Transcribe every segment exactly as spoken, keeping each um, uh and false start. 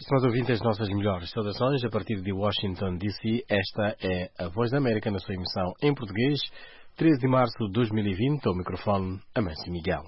Estimados ouvintes, nossas melhores saudações a partir de Washington, D C. Esta é a Voz da América na sua emissão em português, treze de março de dois mil e vinte, ao microfone Amâncio Miguel.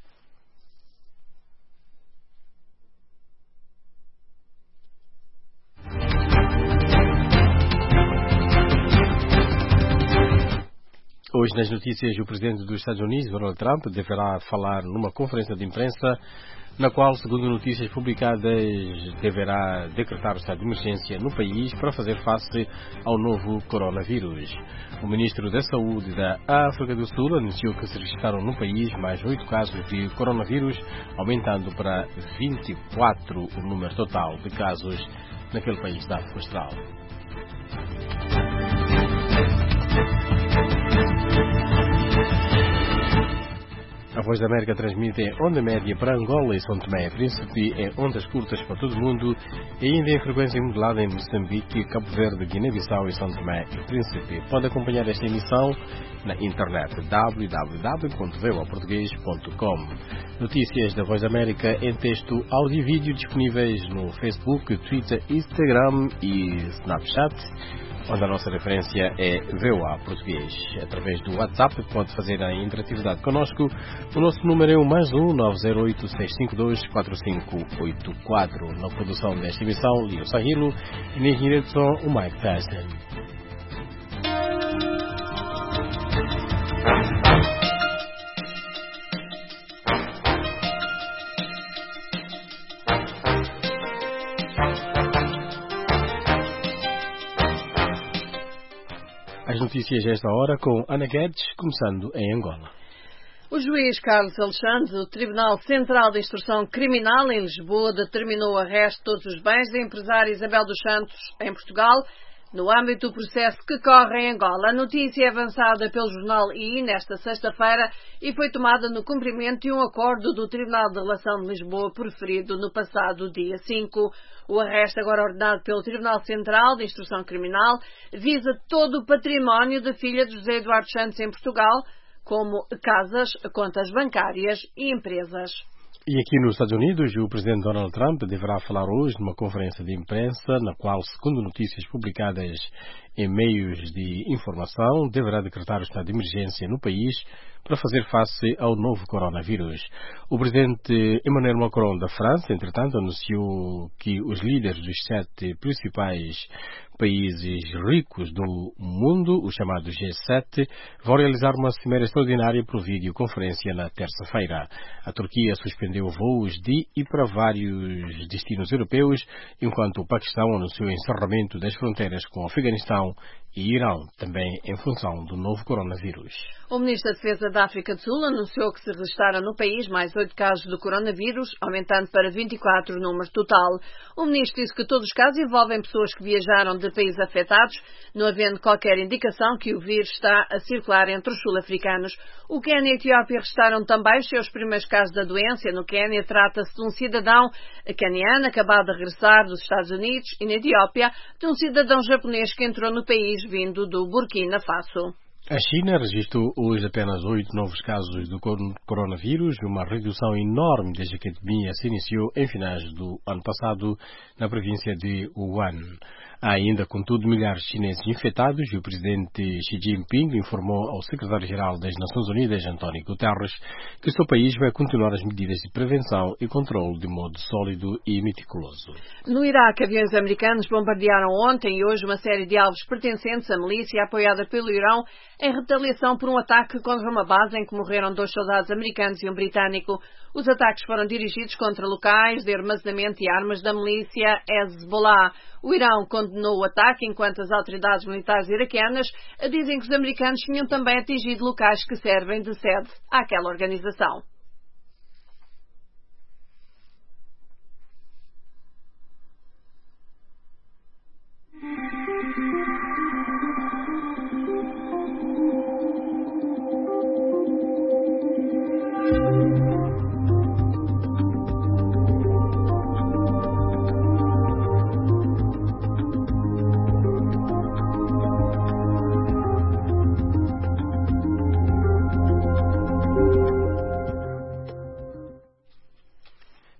Hoje, nas notícias, o presidente dos Estados Unidos, Donald Trump, deverá falar numa conferência de imprensa na qual, segundo notícias publicadas, deverá decretar o estado de emergência no país para fazer face ao novo coronavírus. O ministro da Saúde da África do Sul anunciou que se registraram no país mais oito casos de coronavírus, aumentando para vinte e quatro o número total de casos naquele país da África Austral. A Voz da América transmite em onda média para Angola e São Tomé e Príncipe, em ondas curtas para todo o mundo e ainda em frequência modulada em Moçambique, Cabo Verde, Guiné-Bissau e São Tomé e Príncipe. Pode acompanhar esta emissão na internet w w w ponto v o português ponto com. Notícias da Voz da América em texto, áudio e vídeo disponíveis no Facebook, Twitter, Instagram e Snapchat, onde a nossa referência é V O A Português. Através do WhatsApp pode fazer a interatividade connosco. O nosso número é o mais um nove zero oito seis cinco dois quatro cinco oito quatro. Na produção desta emissão, Lio Sahilo, e na engenharia de som, o Mike Tyson. As notícias desta hora com Ana Guedes, começando em Angola. O juiz Carlos Alexandre, do Tribunal Central de Instrução Criminal em Lisboa, determinou o arresto de todos os bens da empresária Isabel dos Santos em Portugal, no âmbito do processo que corre em Angola. A notícia é avançada pelo jornal I nesta sexta-feira e foi tomada no cumprimento de um acordo do Tribunal de Relação de Lisboa proferido no passado dia cinco. O arresto, agora ordenado pelo Tribunal Central de Instrução Criminal, visa todo o património da filha de José Eduardo Santos em Portugal, como casas, contas bancárias e empresas. E aqui nos Estados Unidos, o presidente Donald Trump deverá falar hoje numa conferência de imprensa na qual, segundo notícias publicadas em meios de informação, deverá decretar o estado de emergência no país para fazer face ao novo coronavírus. O presidente Emmanuel Macron da França, entretanto, anunciou que os líderes dos sete principais países ricos do mundo, o chamado G sete, vão realizar uma cimeira extraordinária por videoconferência na terça-feira. A Turquia suspendeu voos de e para vários destinos europeus, enquanto o Paquistão anunciou o encerramento das fronteiras com o Afeganistão e Irão, também em função do novo coronavírus. O ministro da Defesa da África do Sul anunciou que se registraram no país mais oito casos do coronavírus, aumentando para vinte e quatro o número total. O ministro disse que todos os casos envolvem pessoas que viajaram de países afetados, não havendo qualquer indicação que o vírus está a circular entre os sul-africanos. O Quênia e a Etiópia registraram também os seus primeiros casos da doença. No Quênia trata-se de um cidadão caniano acabado de regressar dos Estados Unidos e na Etiópia de um cidadão japonês que entrou no país vindo do Burkina Faso. A China registrou hoje apenas oito novos casos do coronavírus, uma redução enorme desde que a epidemia se iniciou em finais do ano passado na província de Wuhan. Há ainda, contudo, milhares de chineses infectados e o presidente Xi Jinping informou ao secretário-geral das Nações Unidas, António Guterres, que o seu país vai continuar as medidas de prevenção e controle de modo sólido e meticuloso. No Iraque, aviões americanos bombardearam ontem e hoje uma série de alvos pertencentes à milícia apoiada pelo Irão em retaliação por um ataque contra uma base em que morreram dois soldados americanos e um britânico. Os ataques foram dirigidos contra locais de armazenamento e armas da milícia Hezbollah. O Irão condenou o ataque, enquanto as autoridades militares iraquianas dizem que os americanos tinham também atingido locais que servem de sede àquela organização.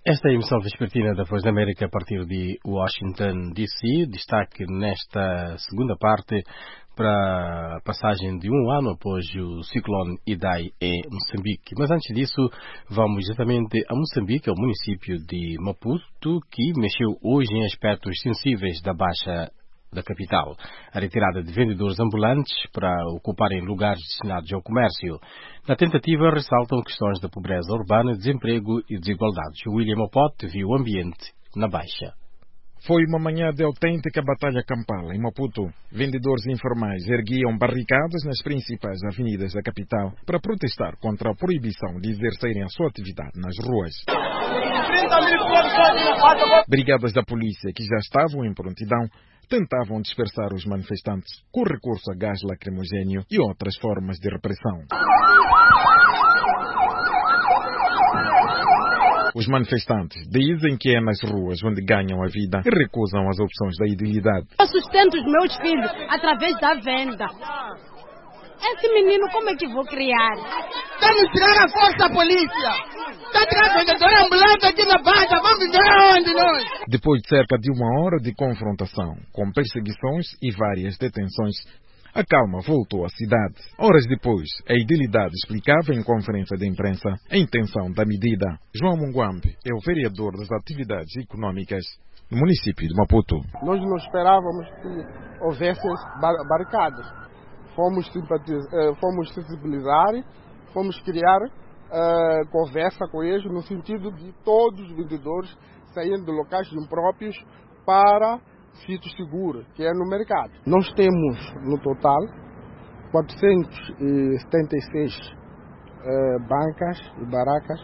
Esta é a emissão vespertina da Voz da América a partir de Washington, D C. Destaque nesta segunda parte para a passagem de um ano após o ciclone Idai em Moçambique. Mas antes disso, vamos exatamente a Moçambique, ao município de Maputo, que mexeu hoje em aspectos sensíveis da Baixa da capital. A retirada de vendedores ambulantes para ocuparem lugares destinados ao comércio. Na tentativa, ressaltam questões da pobreza urbana, desemprego e desigualdades. William Opote viu o ambiente na Baixa. Foi uma manhã de autêntica batalha campal em Maputo. Vendedores informais erguiam barricadas nas principais avenidas da capital para protestar contra a proibição de exercerem a sua atividade nas ruas. Brigadas da polícia, que já estavam em prontidão, tentavam dispersar os manifestantes com recurso a gás lacrimogéneo e outras formas de repressão. Os manifestantes dizem que é nas ruas onde ganham a vida e recusam as opções da idilidade. Eu sustento os meus filhos através da venda. Esse menino, como é que vou criar? Vamos tirar a força da polícia! Está tirando vendedor ambulante aqui na Baixa, vamos vender aonde nós? Depois de cerca de uma hora de confrontação, com perseguições e várias detenções, a calma voltou à cidade. Horas depois, a idilidade explicava em conferência de imprensa a intenção da medida. João Munguambe é o vereador das atividades econômicas no município de Maputo. Nós não esperávamos que houvesse barricadas. Fomos, fomos sensibilizar, fomos criar uh, conversa com eles no sentido de todos os vendedores saírem de locais impróprios para sítios seguros, que é no mercado. Nós temos, no total, quatrocentos e setenta e seis uh, bancas e barracas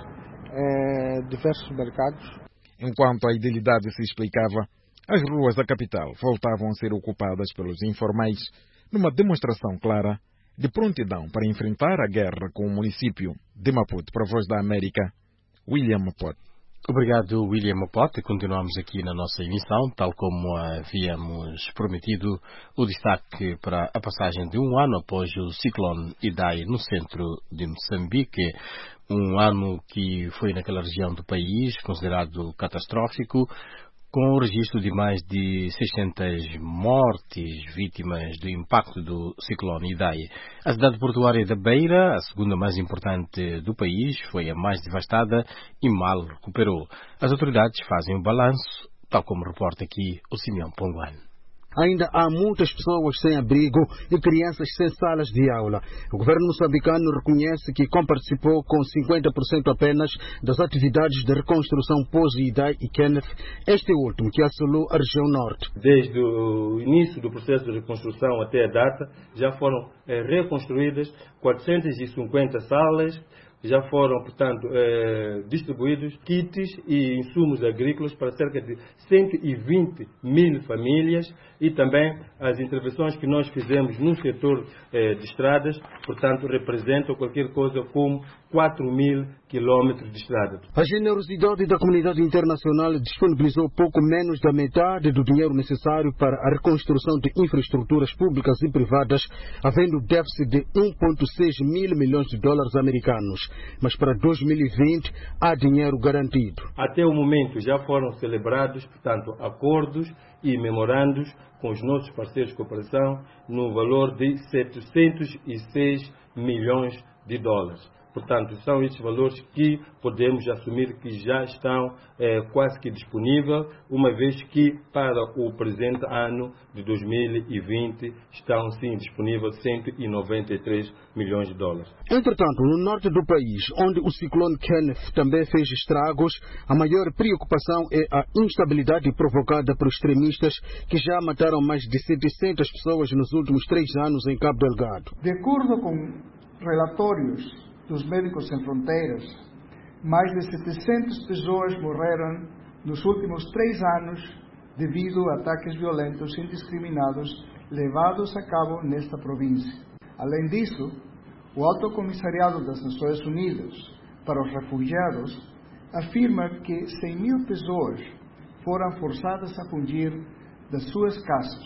em diversos mercados. Enquanto a idilidade se explicava, as ruas da capital voltavam a ser ocupadas pelos informais, numa demonstração clara de prontidão para enfrentar a guerra com o município de Maputo. Para a Voz da América, William Opote. Obrigado, William Opote. Continuamos aqui na nossa emissão, tal como havíamos prometido, o destaque para a passagem de um ano após o ciclone Idai no centro de Moçambique. Um ano que foi naquela região do país considerado catastrófico, com o registro de mais de seiscentas mortes vítimas do impacto do ciclone Idai. A cidade portuária da Beira, a segunda mais importante do país, foi a mais devastada e mal recuperou. As autoridades fazem um balanço, tal como reporta aqui o Simeão Ponguan. Ainda há muitas pessoas sem abrigo e crianças sem salas de aula. O governo moçambicano reconhece que comparticipou com cinquenta por cento apenas das atividades de reconstrução pós-Idai e Kenneth, este último que assolou a região norte. Desde o início do processo de reconstrução até a data, já foram eh, reconstruídas quatrocentas e cinquenta salas, já foram, portanto, eh, distribuídos kits e insumos agrícolas para cerca de cento e vinte mil famílias e também as intervenções que nós fizemos no setor eh, de estradas, portanto, representam qualquer coisa como quatro mil quilómetros de estrada. A generosidade da comunidade internacional disponibilizou pouco menos da metade do dinheiro necessário para a reconstrução de infraestruturas públicas e privadas, havendo déficit de um vírgula seis mil milhões de dólares americanos. Mas para dois mil e vinte há dinheiro garantido. Até o momento já foram celebrados, portanto, acordos e memorandos com os nossos parceiros de cooperação no valor de setecentos e seis milhões de dólares. Portanto, são estes valores que podemos assumir que já estão é, quase que disponíveis, uma vez que para o presente ano de dois mil e vinte estão sim disponíveis cento e noventa e três milhões de dólares. Entretanto, no norte do país, onde o ciclone Kenneth também fez estragos, a maior preocupação é a instabilidade provocada por extremistas que já mataram mais de setecentas pessoas nos últimos três anos em Cabo Delgado. De acordo com relatórios dos Médicos Sem Fronteiras, mais de setecentas pessoas morreram nos últimos três anos devido a ataques violentos indiscriminados levados a cabo nesta província. Além disso, o Alto Comissariado das Nações Unidas para os Refugiados afirma que cem mil pessoas foram forçadas a fugir das suas casas.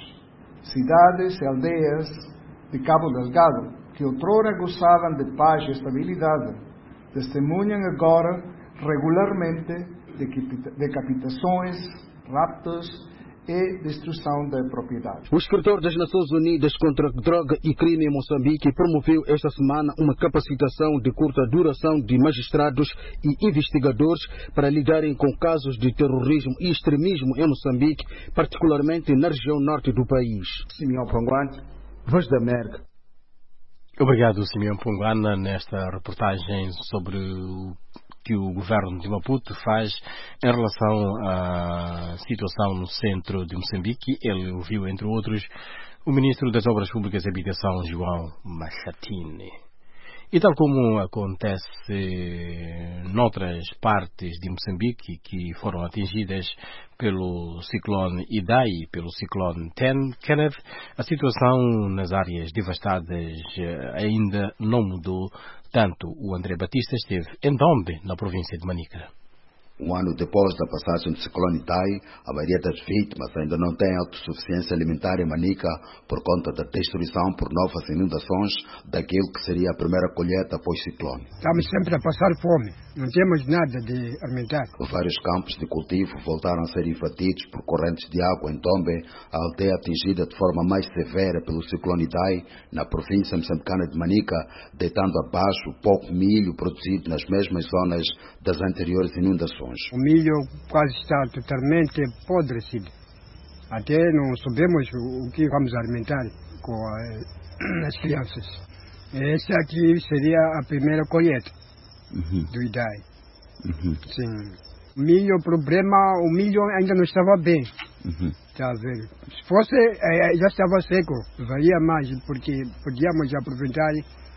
Cidades e aldeias de Cabo Delgado, que outrora gozavam de paz e estabilidade, testemunham agora regularmente decapitações, raptos e destruição da propriedade. O escritor das Nações Unidas contra Droga e Crime em Moçambique promoveu esta semana uma capacitação de curta duração de magistrados e investigadores para lidarem com casos de terrorismo e extremismo em Moçambique, particularmente na região norte do país. Simeão Ponguane, Voz da América. Obrigado, Simeão Ponguana, nesta reportagem sobre o que o governo de Maputo faz em relação à situação no centro de Moçambique. Ele ouviu, entre outros, o ministro das Obras Públicas e Habitação, João Machatini. E tal como acontece noutras partes de Moçambique que foram atingidas pelo ciclone Idai e pelo ciclone Kenneth, a situação nas áreas devastadas ainda não mudou. Tanto o André Batista esteve em Dombe, na província de Manica. Um ano depois da passagem do ciclone Idai, a maioria das vítimas ainda não tem autossuficiência alimentar em Manica por conta da destruição por novas inundações daquilo que seria a primeira colheita após o ciclone. Estamos sempre a passar fome, não temos nada de alimentar. Vários campos de cultivo voltaram a ser invadidos por correntes de água em Dombe, a aldeia atingida de forma mais severa pelo ciclone Idai, na província moçambicana de Manica, deitando abaixo o pouco milho produzido nas mesmas zonas das anteriores inundações. O milho quase está totalmente apodrecido. Até não sabemos o que vamos alimentar com a, as crianças. Esta aqui seria a primeira colheita uhum. do Idai. Uhum. Sim. O milho, o problema, o milho ainda não estava bem. Uhum. Tá vendo? Se fosse, já estava seco, valia mais, porque podíamos aproveitar,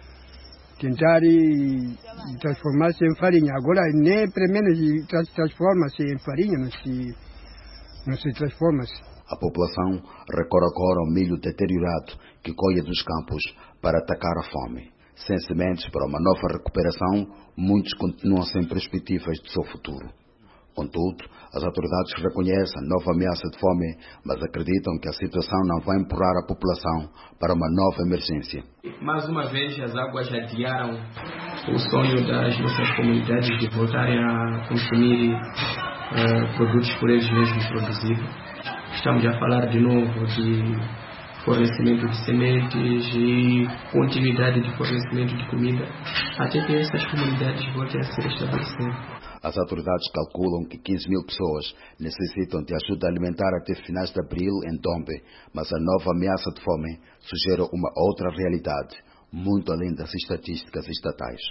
tentar transformar-se em farinha. Agora, nem pelo menos transforma-se em farinha, não se, não se transforma-se. A população recorre agora ao milho deteriorado que colhe dos campos para atacar a fome. Sem sementes para uma nova recuperação, muitos continuam sem perspectivas do seu futuro. Contudo, as autoridades reconhecem a nova ameaça de fome, mas acreditam que a situação não vai empurrar a população para uma nova emergência. Mais uma vez, as águas adiaram o sonho das nossas comunidades de voltarem a consumir uh, produtos por eles mesmos produzidos. Estamos a falar de novo de fornecimento de sementes e continuidade de fornecimento de comida, até que essas comunidades voltem a se restabelecer. As autoridades calculam que quinze mil pessoas necessitam de ajuda alimentar até finais de abril em Dombe, mas a nova ameaça de fome sugere uma outra realidade, muito além das estatísticas estatais.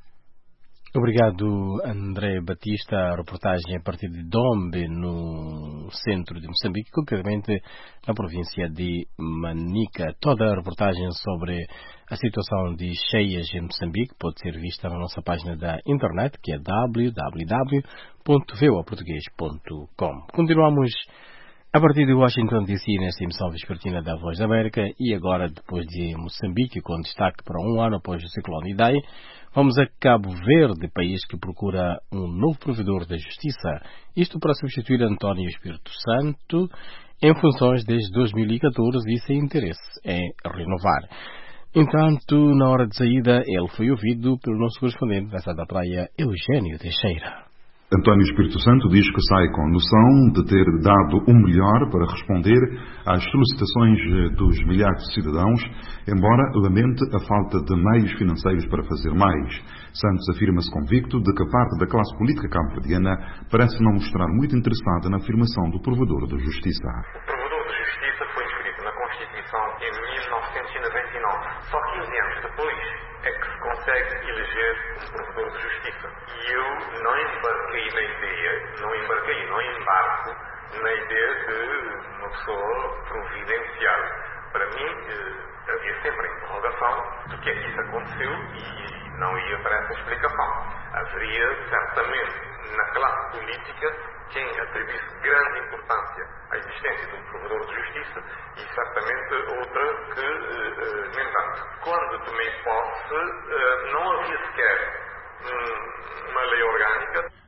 Obrigado, André Batista. A reportagem a partir de Dombe, no centro de Moçambique, concretamente na província de Manica. Toda a reportagem sobre a situação de cheias em Moçambique pode ser vista na nossa página da internet, que é w w w ponto v o a português ponto com. Continuamos a partir de Washington D C nesta emissão vespertina da Voz da América e agora, depois de Moçambique, com destaque para um ano após o ciclone Idai, vamos a Cabo Verde, país que procura um novo provedor da justiça. Isto para substituir António Espírito Santo em funções desde dois mil e catorze e sem interesse em renovar. Entanto, na hora de saída, ele foi ouvido pelo nosso correspondente da Santa Praia, Eugênio Teixeira. António Espírito Santo diz que sai com noção de ter dado o melhor para responder às solicitações dos milhares de cidadãos, embora lamente a falta de meios financeiros para fazer mais. Santos afirma-se convicto de que a parte da classe política cabo-verdiana parece não mostrar muito interessada na afirmação do provedor da justiça. O provedor de justiça foi inscrito na Constituição em mil novecentos e noventa e nove. Só quinze anos depois é que se consegue eleger um provedor de justiça. E eu não embarquei na ideia, não embarquei, não embarco na ideia de uma pessoa providencial. Para mim, havia sempre a interrogação do que é que isso aconteceu e não ia para essa explicação. Haveria, certamente, na classe política, quem atribuísse grande importância à existência de um provedor de justiça e, certamente, outra que, no entanto, quando tomei posse, não havia sequer uma lei orgânica.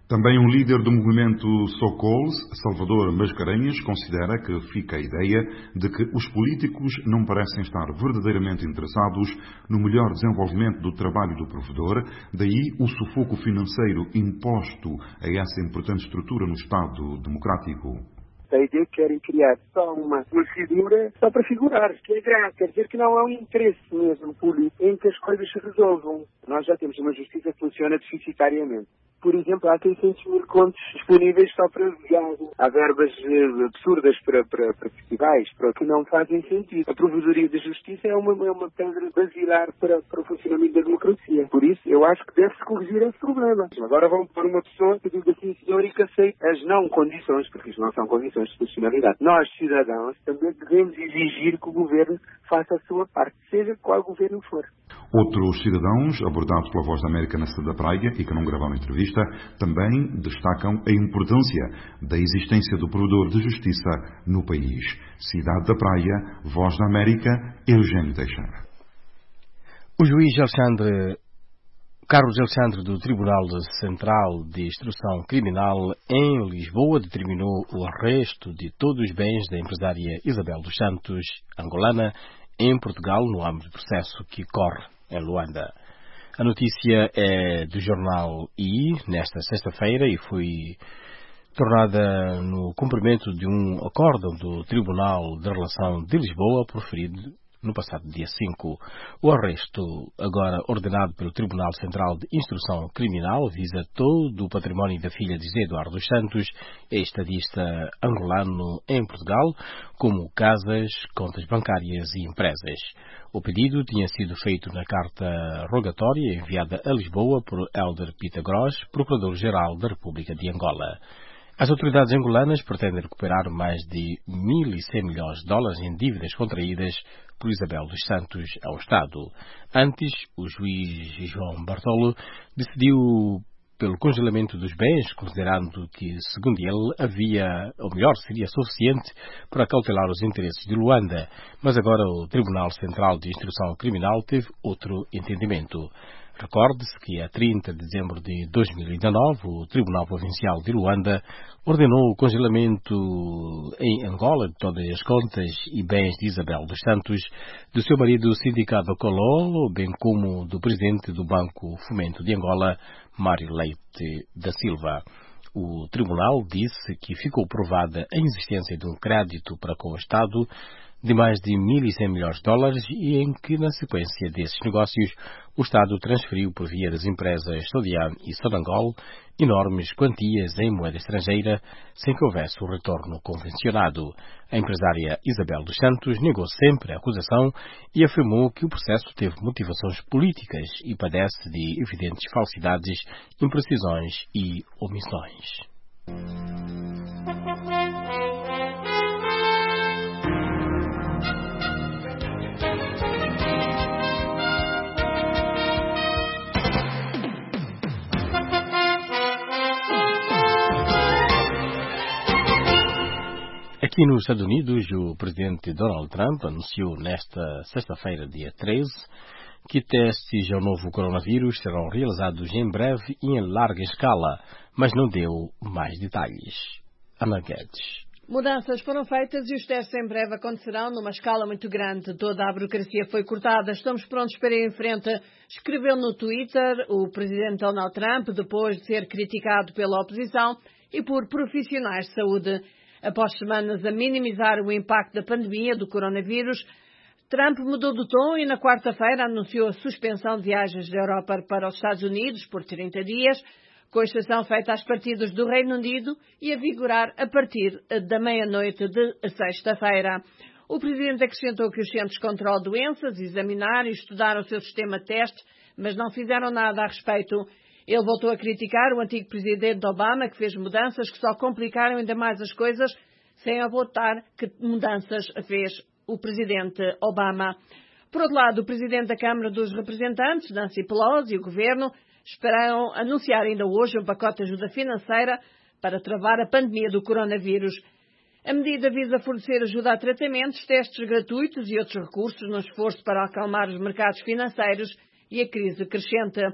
Também um líder do movimento Socols, Salvador Mascarenhas, considera que fica a ideia de que os políticos não parecem estar verdadeiramente interessados no melhor desenvolvimento do trabalho do provedor, daí o sufoco financeiro imposto a essa importante estrutura no Estado democrático. A ideia que querem criar só uma, uma figura só para figurar, que é grave, quer dizer que não há um interesse mesmo político em que as coisas se resolvam. Nós já temos uma justiça que funciona deficitariamente. Por exemplo, há seiscentos mil contos disponíveis só para viagem. Há verbas eh, absurdas para, para, para festivais, para que não fazem sentido. A Provedoria de Justiça é uma, é uma pedra basilar para, para o funcionamento da democracia. Por isso, eu acho que deve-se corrigir esse problema. Agora vão pôr uma pessoa que diga assim, senhor, e que aceite as não condições, porque isto não são condições de funcionalidade. Nós, cidadãos, também devemos exigir que o governo faça a sua parte, seja qual governo for. Outros cidadãos, abordados pela Voz da América na cidade da Praia e que não gravaram entrevista, também destacam a importância da existência do provedor de justiça no país. Cidade da Praia, Voz da América, Eugênio Teixeira. O juiz Alexandre, Carlos Alexandre do Tribunal Central de Instrução Criminal em Lisboa determinou o arresto de todos os bens da empresária Isabel dos Santos, angolana, em Portugal, no âmbito do processo que corre em Luanda. A notícia é do jornal I, nesta sexta-feira, e foi tornada no cumprimento de um acórdão do Tribunal de Relação de Lisboa, proferido no passado dia cinco. O arresto, agora ordenado pelo Tribunal Central de Instrução Criminal, visa todo o património da filha de José Eduardo dos Santos, estadista angolano em Portugal, como casas, contas bancárias e empresas. O pedido tinha sido feito na carta rogatória enviada a Lisboa por Helder Pita Gross, Procurador-Geral da República de Angola. As autoridades angolanas pretendem recuperar mais de mil e cem milhões de dólares em dívidas contraídas por Isabel dos Santos ao Estado. Antes, o juiz João Bartolo decidiu pelo congelamento dos bens, considerando que, segundo ele, havia, ou melhor, seria suficiente para cautelar os interesses de Luanda. Mas agora o Tribunal Central de Instrução Criminal teve outro entendimento. Recorde-se que, a trinta de dezembro de dois mil e dezanove, o Tribunal Provincial de Luanda ordenou o congelamento em Angola de todas as contas e bens de Isabel dos Santos, do seu marido Sindicado Cololo, bem como do presidente do Banco Fomento de Angola, Mário Leite da Silva. O Tribunal disse que ficou provada a existência de um crédito para com o Estado de mais de mil e cem milhões de dólares e em que, na sequência desses negócios, o Estado transferiu por via das empresas Sodiam e Sonangol enormes quantias em moeda estrangeira sem que houvesse o retorno convencionado. A empresária Isabel dos Santos negou sempre a acusação e afirmou que o processo teve motivações políticas e padece de evidentes falsidades, imprecisões e omissões. Aqui nos Estados Unidos, o presidente Donald Trump anunciou nesta sexta-feira, dia treze, que testes ao novo coronavírus serão realizados em breve e em larga escala, mas não deu mais detalhes. Ana Guedes. Mudanças foram feitas e os testes em breve acontecerão numa escala muito grande. Toda a burocracia foi cortada. Estamos prontos para ir em frente, escreveu no Twitter o presidente Donald Trump, depois de ser criticado pela oposição e por profissionais de saúde. Após semanas a minimizar o impacto da pandemia do coronavírus, Trump mudou de tom e na quarta-feira anunciou a suspensão de viagens da Europa para os Estados Unidos por trinta dias, com exceção feita às partidas do Reino Unido e a vigorar a partir da meia-noite de sexta-feira. O presidente acrescentou que os Centros de Controlo de Doenças examinaram e estudaram o seu sistema de testes, mas não fizeram nada a respeito. Ele voltou a criticar o antigo presidente Obama, que fez mudanças que só complicaram ainda mais as coisas, sem apontar que mudanças fez o presidente Obama. Por outro lado, o presidente da Câmara dos Representantes, Nancy Pelosi, e o governo esperam anunciar ainda hoje um pacote de ajuda financeira para travar a pandemia do coronavírus. A medida visa fornecer ajuda a tratamentos, testes gratuitos e outros recursos no esforço para acalmar os mercados financeiros e a crise crescente.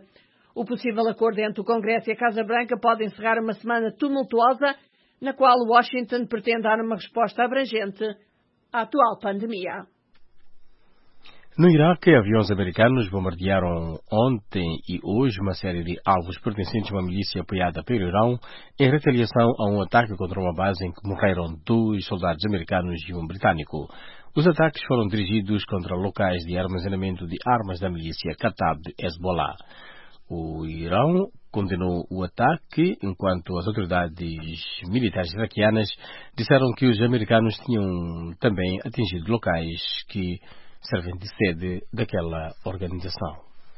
O possível acordo entre o Congresso e a Casa Branca pode encerrar uma semana tumultuosa, na qual Washington pretende dar uma resposta abrangente à atual pandemia. No Iraque, aviões americanos bombardearam ontem e hoje uma série de alvos pertencentes a uma milícia apoiada pelo Irão em retaliação a um ataque contra uma base em que morreram dois soldados americanos e um britânico. Os ataques foram dirigidos contra locais de armazenamento de armas da milícia Kataib Hezbollah. O Irão condenou o ataque, enquanto as autoridades militares iraquianas disseram que os americanos tinham também atingido locais que servem de sede daquela organização.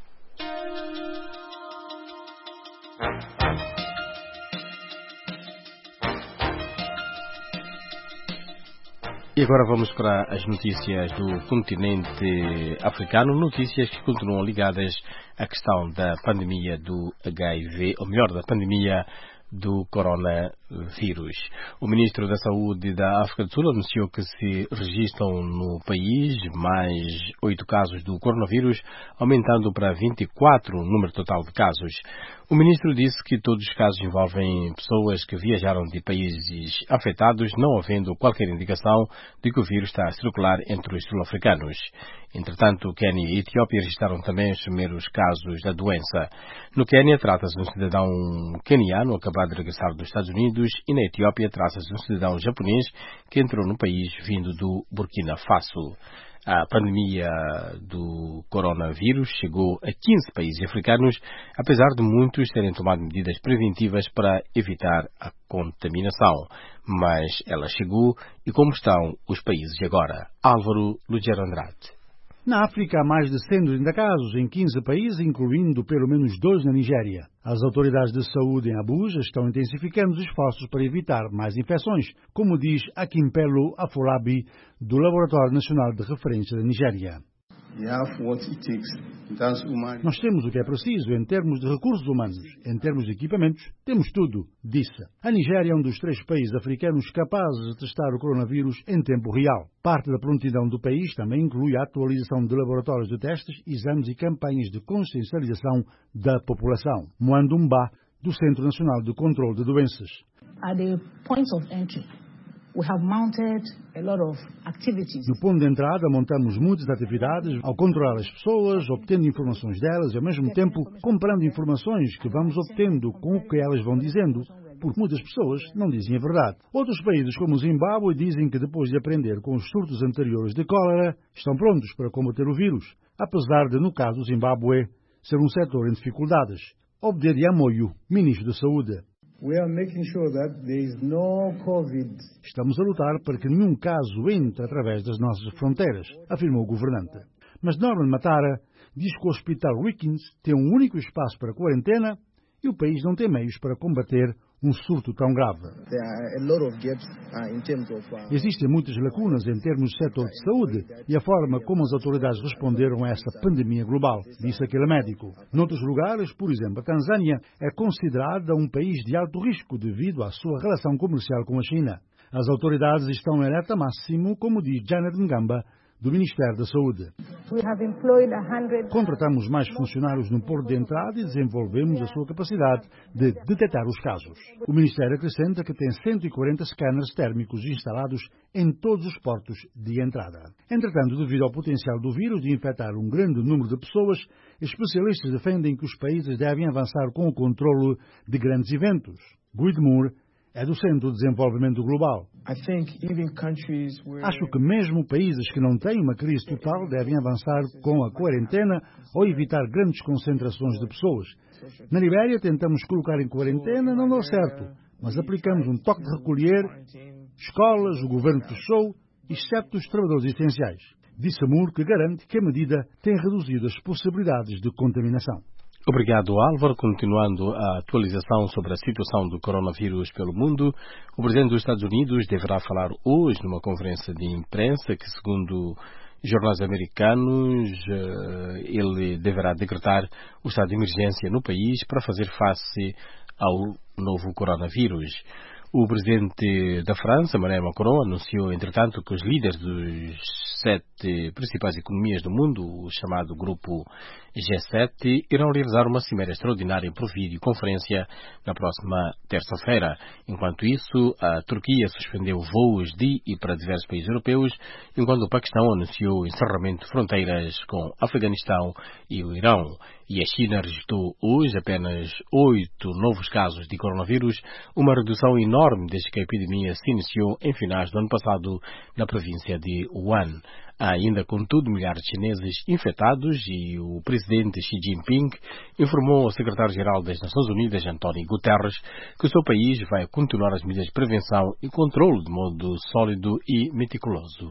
E agora vamos para as notícias do continente africano, notícias que continuam ligadas à questão da pandemia do H I V, ou melhor, da pandemia do coronavírus. O ministro da Saúde da África do Sul anunciou que se registram no país mais oito casos do coronavírus, aumentando para vinte e quatro o número total de casos. O ministro disse que todos os casos envolvem pessoas que viajaram de países afetados, não havendo qualquer indicação de que o vírus está a circular entre os sul-africanos. Entretanto, Quênia e Etiópia registraram também os primeiros casos da doença. No Quênia, trata-se de um cidadão queniano acabado de regressar dos Estados Unidos e na Etiópia trata-se de um cidadão japonês que entrou no país vindo do Burkina Faso. A pandemia do coronavírus chegou a quinze países africanos, apesar de muitos terem tomado medidas preventivas para evitar a contaminação. Mas ela chegou e como estão os países agora? Álvaro Lugero Andrade. Na África há mais de cento e trinta casos em quinze países, incluindo pelo menos dois na Nigéria. As autoridades de saúde em Abuja estão intensificando os esforços para evitar mais infecções, como diz Akimpelo Afolabi, do Laboratório Nacional de Referência da Nigéria. Nós temos o que é preciso em termos de recursos humanos. Em termos de equipamentos, temos tudo, disse. A Nigéria é um dos três países africanos capazes de testar o coronavírus em tempo real. Parte da prontidão do país também inclui a atualização de laboratórios de testes, exames e campanhas de consciencialização da população. Moandumba, do Centro Nacional de Controlo de Doenças. At the points of entry, we have mounted a lot of activities. No ponto de entrada, montamos muitas atividades ao controlar as pessoas, obtendo informações delas e, ao mesmo tempo, comparando informações que vamos obtendo com o que elas vão dizendo, porque muitas pessoas não dizem a verdade. Outros países, como o Zimbábue, dizem que depois de aprender com os surtos anteriores de cólera, estão prontos para combater o vírus, apesar de, no caso do Zimbábue, ser um setor em dificuldades. Obdedi Amoyo, ministro da Saúde. We are making sure that there is no COVID. Estamos a lutar para que nenhum caso entre através das nossas fronteiras, afirmou o governante. Mas Norman Matara diz que o Hospital Wilkins tem um único espaço para quarentena e o país não tem meios para combater um surto tão grave. Existem muitas lacunas em termos de setor de saúde e a forma como as autoridades responderam a esta pandemia global, disse aquele médico. Noutros lugares, por exemplo, a Tanzânia é considerada um país de alto risco devido à sua relação comercial com a China. As autoridades estão em alerta máximo, como diz Janet Ngamba, do Ministério da Saúde. Contratamos mais funcionários no porto de entrada e desenvolvemos a sua capacidade de detectar os casos. O Ministério acrescenta que tem cento e quarenta scanners térmicos instalados em todos os portos de entrada. Entretanto, devido ao potencial do vírus de infectar um grande número de pessoas, especialistas defendem que os países devem avançar com o controle de grandes eventos. Guy Moore é do Centro de Desenvolvimento Global. Acho que mesmo países que não têm uma crise total devem avançar com a quarentena ou evitar grandes concentrações de pessoas. Na Libéria tentamos colocar em quarentena, não deu certo, mas aplicamos um toque de recolher, escolas, o governo fechou, exceto os trabalhadores essenciais. Disse Moore que garante que a medida tem reduzido as possibilidades de contaminação. Obrigado, Álvaro. Continuando a atualização sobre a situação do coronavírus pelo mundo, o presidente dos Estados Unidos deverá falar hoje numa conferência de imprensa que, segundo jornais americanos, ele deverá decretar o estado de emergência no país para fazer face ao novo coronavírus. O presidente da França, Emmanuel Macron, anunciou, entretanto, que os líderes dos sete principais economias do mundo, o chamado Grupo G sete, irão realizar uma cimeira extraordinária por videoconferência na próxima terça-feira. Enquanto isso, a Turquia suspendeu voos de e para diversos países europeus, enquanto o Paquistão anunciou o encerramento de fronteiras com Afeganistão e o Irão. E a China registrou hoje apenas oito novos casos de coronavírus, uma redução enorme desde que a epidemia se iniciou em finais do ano passado na província de Wuhan. Há ainda, contudo, milhares de chineses infectados e o presidente Xi Jinping informou ao secretário-geral das Nações Unidas, António Guterres, que o seu país vai continuar as medidas de prevenção e controle de modo sólido e meticuloso.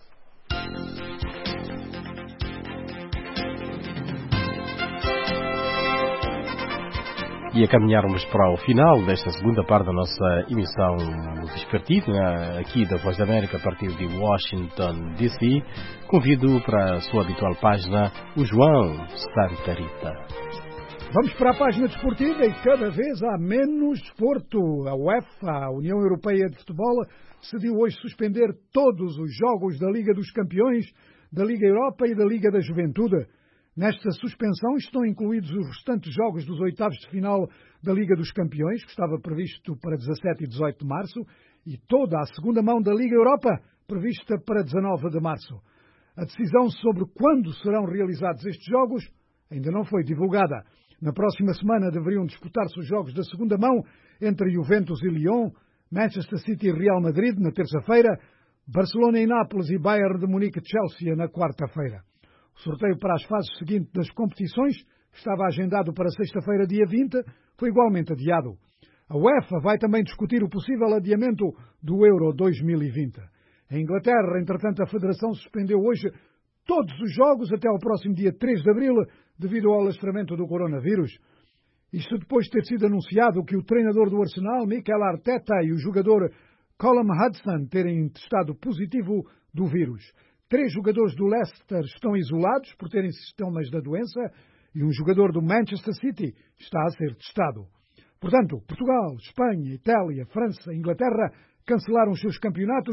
E a caminharmos para o final desta segunda parte da nossa emissão vespertina, aqui da Voz da América, a partir de Washington, D C, convido para a sua habitual página o João Santa Rita. Vamos para a página desportiva e cada vez há menos desporto. A UEFA, a União Europeia de Futebol, decidiu hoje suspender todos os jogos da Liga dos Campeões, da Liga Europa e da Liga da Juventude. Nesta suspensão estão incluídos os restantes jogos dos oitavos de final da Liga dos Campeões, que estava previsto para dezassete e dezoito de março, e toda a segunda mão da Liga Europa, prevista para dezanove de março. A decisão sobre quando serão realizados estes jogos ainda não foi divulgada. Na próxima semana deveriam disputar-se os jogos da segunda mão entre Juventus e Lyon, Manchester City e Real Madrid na terça-feira, Barcelona e Nápoles e Bayern de Munique e Chelsea na quarta-feira. O sorteio para as fases seguintes das competições, que estava agendado para sexta-feira, dia vinte, foi igualmente adiado. A UEFA vai também discutir o possível adiamento do Euro dois mil e vinte. Em Inglaterra, entretanto, a Federação suspendeu hoje todos os jogos até ao próximo dia três de abril, devido ao alastramento do coronavírus. Isto depois de ter sido anunciado que o treinador do Arsenal, Mikel Arteta, e o jogador Callum Hudson terem testado positivo do vírus. Três jogadores do Leicester estão isolados por terem sintomas da doença e um jogador do Manchester City está a ser testado. Portanto, Portugal, Espanha, Itália, França e Inglaterra cancelaram os seus campeonatos.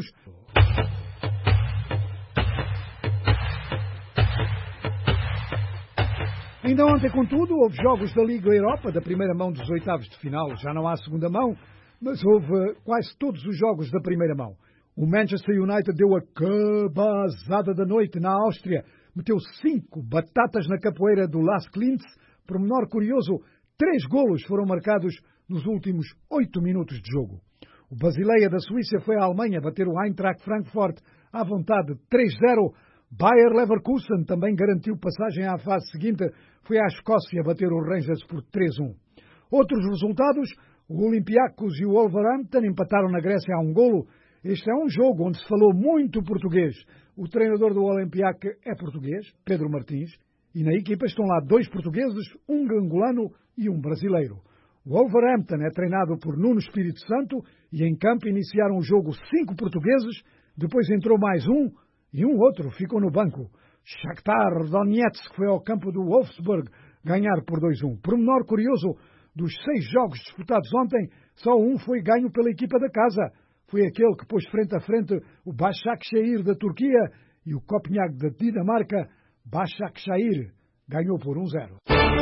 Ainda ontem, contudo, houve jogos da Liga Europa, da primeira mão dos oitavos de final. Já não há segunda mão, mas houve quase todos os jogos da primeira mão. O Manchester United deu a cabazada da noite na Áustria. Meteu cinco batatas na capoeira do Las Klintz. Por menor curioso, três golos foram marcados nos últimos oito minutos de jogo. O Basileia da Suíça foi à Alemanha bater o Eintracht Frankfurt à vontade três zero. Bayer Leverkusen também garantiu passagem à fase seguinte. Foi à Escócia bater o Rangers por três um. Outros resultados, o Olympiacos e o Wolverhampton empataram na Grécia a um golo. Este é um jogo onde se falou muito português. O treinador do Olympiacos é português, Pedro Martins, e na equipa estão lá dois portugueses, um angolano e um brasileiro. O Wolverhampton é treinado por Nuno Espírito Santo e em campo iniciaram o jogo cinco portugueses, depois entrou mais um e um outro ficou no banco. Shakhtar Donetsk foi ao campo do Wolfsburg ganhar por dois a um. Por menor curioso, dos seis jogos disputados ontem, só um foi ganho pela equipa da casa. Foi aquele que pôs frente a frente o Başakşehir da Turquia e o Copenhague da Dinamarca. Başakşehir ganhou por um zero.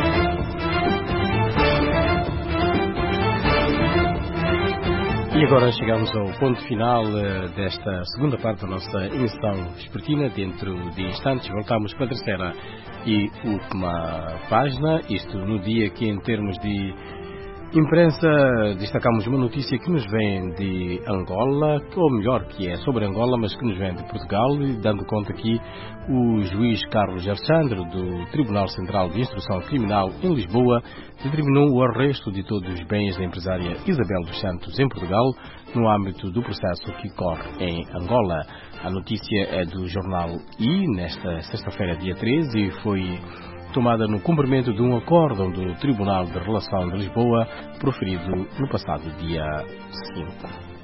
E agora chegamos ao ponto final desta segunda parte da nossa emissão vespertina. Dentro de instantes voltamos para a terceira e última página. Isto no dia que, em termos de imprensa, destacamos uma notícia que nos vem de Angola, ou melhor, que é sobre Angola, mas que nos vem de Portugal, dando conta aqui o juiz Carlos Alexandre, do Tribunal Central de Instrução Criminal em Lisboa, determinou o arresto de todos os bens da empresária Isabel dos Santos em Portugal, no âmbito do processo que corre em Angola. A notícia é do jornal I, nesta sexta-feira, dia treze, e foi tomada no cumprimento de um acórdão do Tribunal de Relação de Lisboa, proferido no passado dia cinco.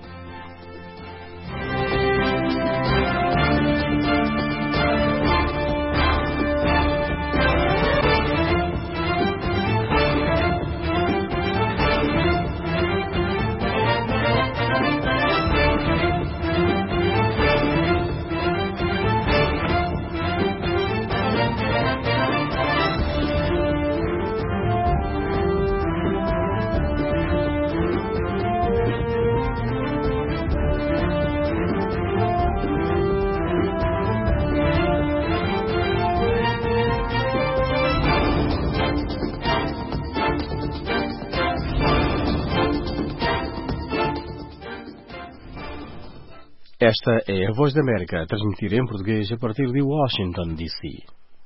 Esta é a Voz da América, a transmitir em português a partir de Washington, D C.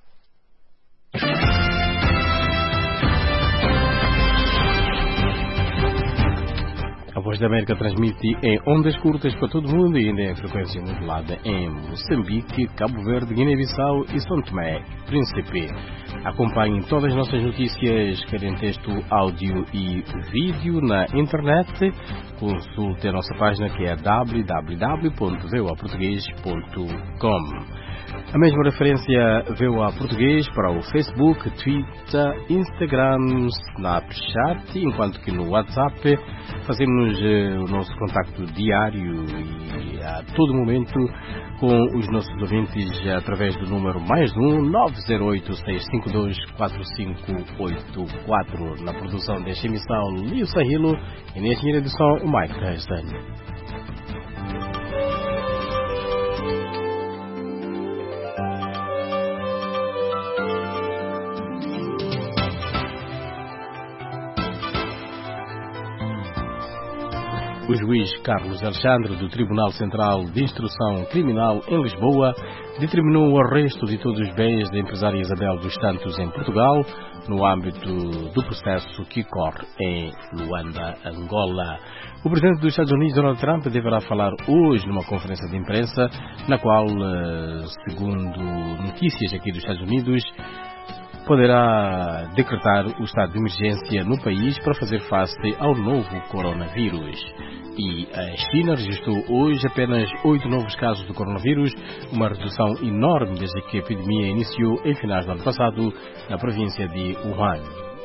A Voz da América transmite em ondas curtas para todo o mundo e ainda em frequência modulada em Moçambique, Cabo Verde, Guiné-Bissau e São Tomé e Príncipe. Acompanhem todas as nossas notícias, quer em texto, áudio e vídeo, na internet. Consulte a nossa página, que é w w w ponto v o a português ponto com. A mesma referência V O A Português para o Facebook, Twitter, Instagram, Snapchat, enquanto que no WhatsApp fazemos uh, o nosso contacto diário e a todo momento com os nossos ouvintes através do número mais um nove zero oito, seis cinco dois, quatro cinco oito quatro. Na produção desta emissão, Lio Sahilo, e na engenharia de som, o Mike Castanho. O juiz Carlos Alexandre, do Tribunal Central de Instrução Criminal em Lisboa, determinou o arresto de todos os bens da empresária Isabel dos Santos em Portugal, no âmbito do processo que corre em Luanda, Angola. O presidente dos Estados Unidos, Donald Trump, deverá falar hoje numa conferência de imprensa, na qual, segundo notícias aqui dos Estados Unidos, poderá decretar o estado de emergência no país para fazer face ao novo coronavírus. E a China registrou hoje apenas oito novos casos do coronavírus, uma redução enorme desde que a epidemia iniciou em finais do ano passado na província de Wuhan.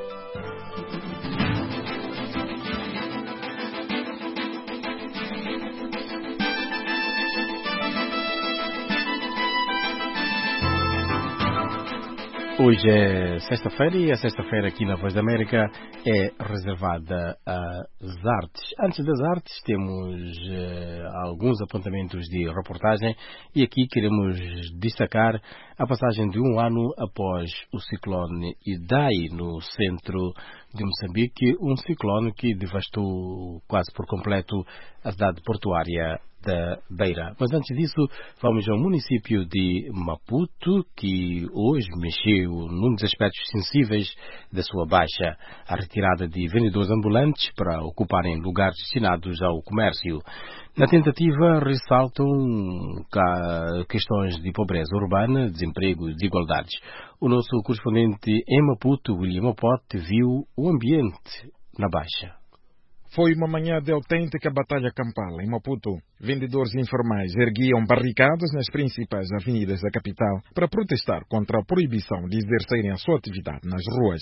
Hoje é sexta-feira e a sexta-feira aqui na Voz da América é reservada às artes. Antes das artes temos uh, alguns apontamentos de reportagem e aqui queremos destacar a passagem de um ano após o ciclone Idai no centro de Moçambique, um ciclone que devastou quase por completo a cidade portuária da Beira. Mas antes disso, vamos ao município de Maputo, que hoje mexeu num dos aspectos sensíveis da sua baixa, a retirada de vendedores ambulantes para ocuparem lugares destinados ao comércio. Na tentativa, ressaltam questões de pobreza urbana, desemprego e desigualdades. O nosso correspondente em Maputo, William Apote, viu o ambiente na baixa. Foi uma manhã de autêntica batalha campal em Maputo. Vendedores informais erguiam barricadas nas principais avenidas da capital para protestar contra a proibição de exercerem a sua atividade nas ruas.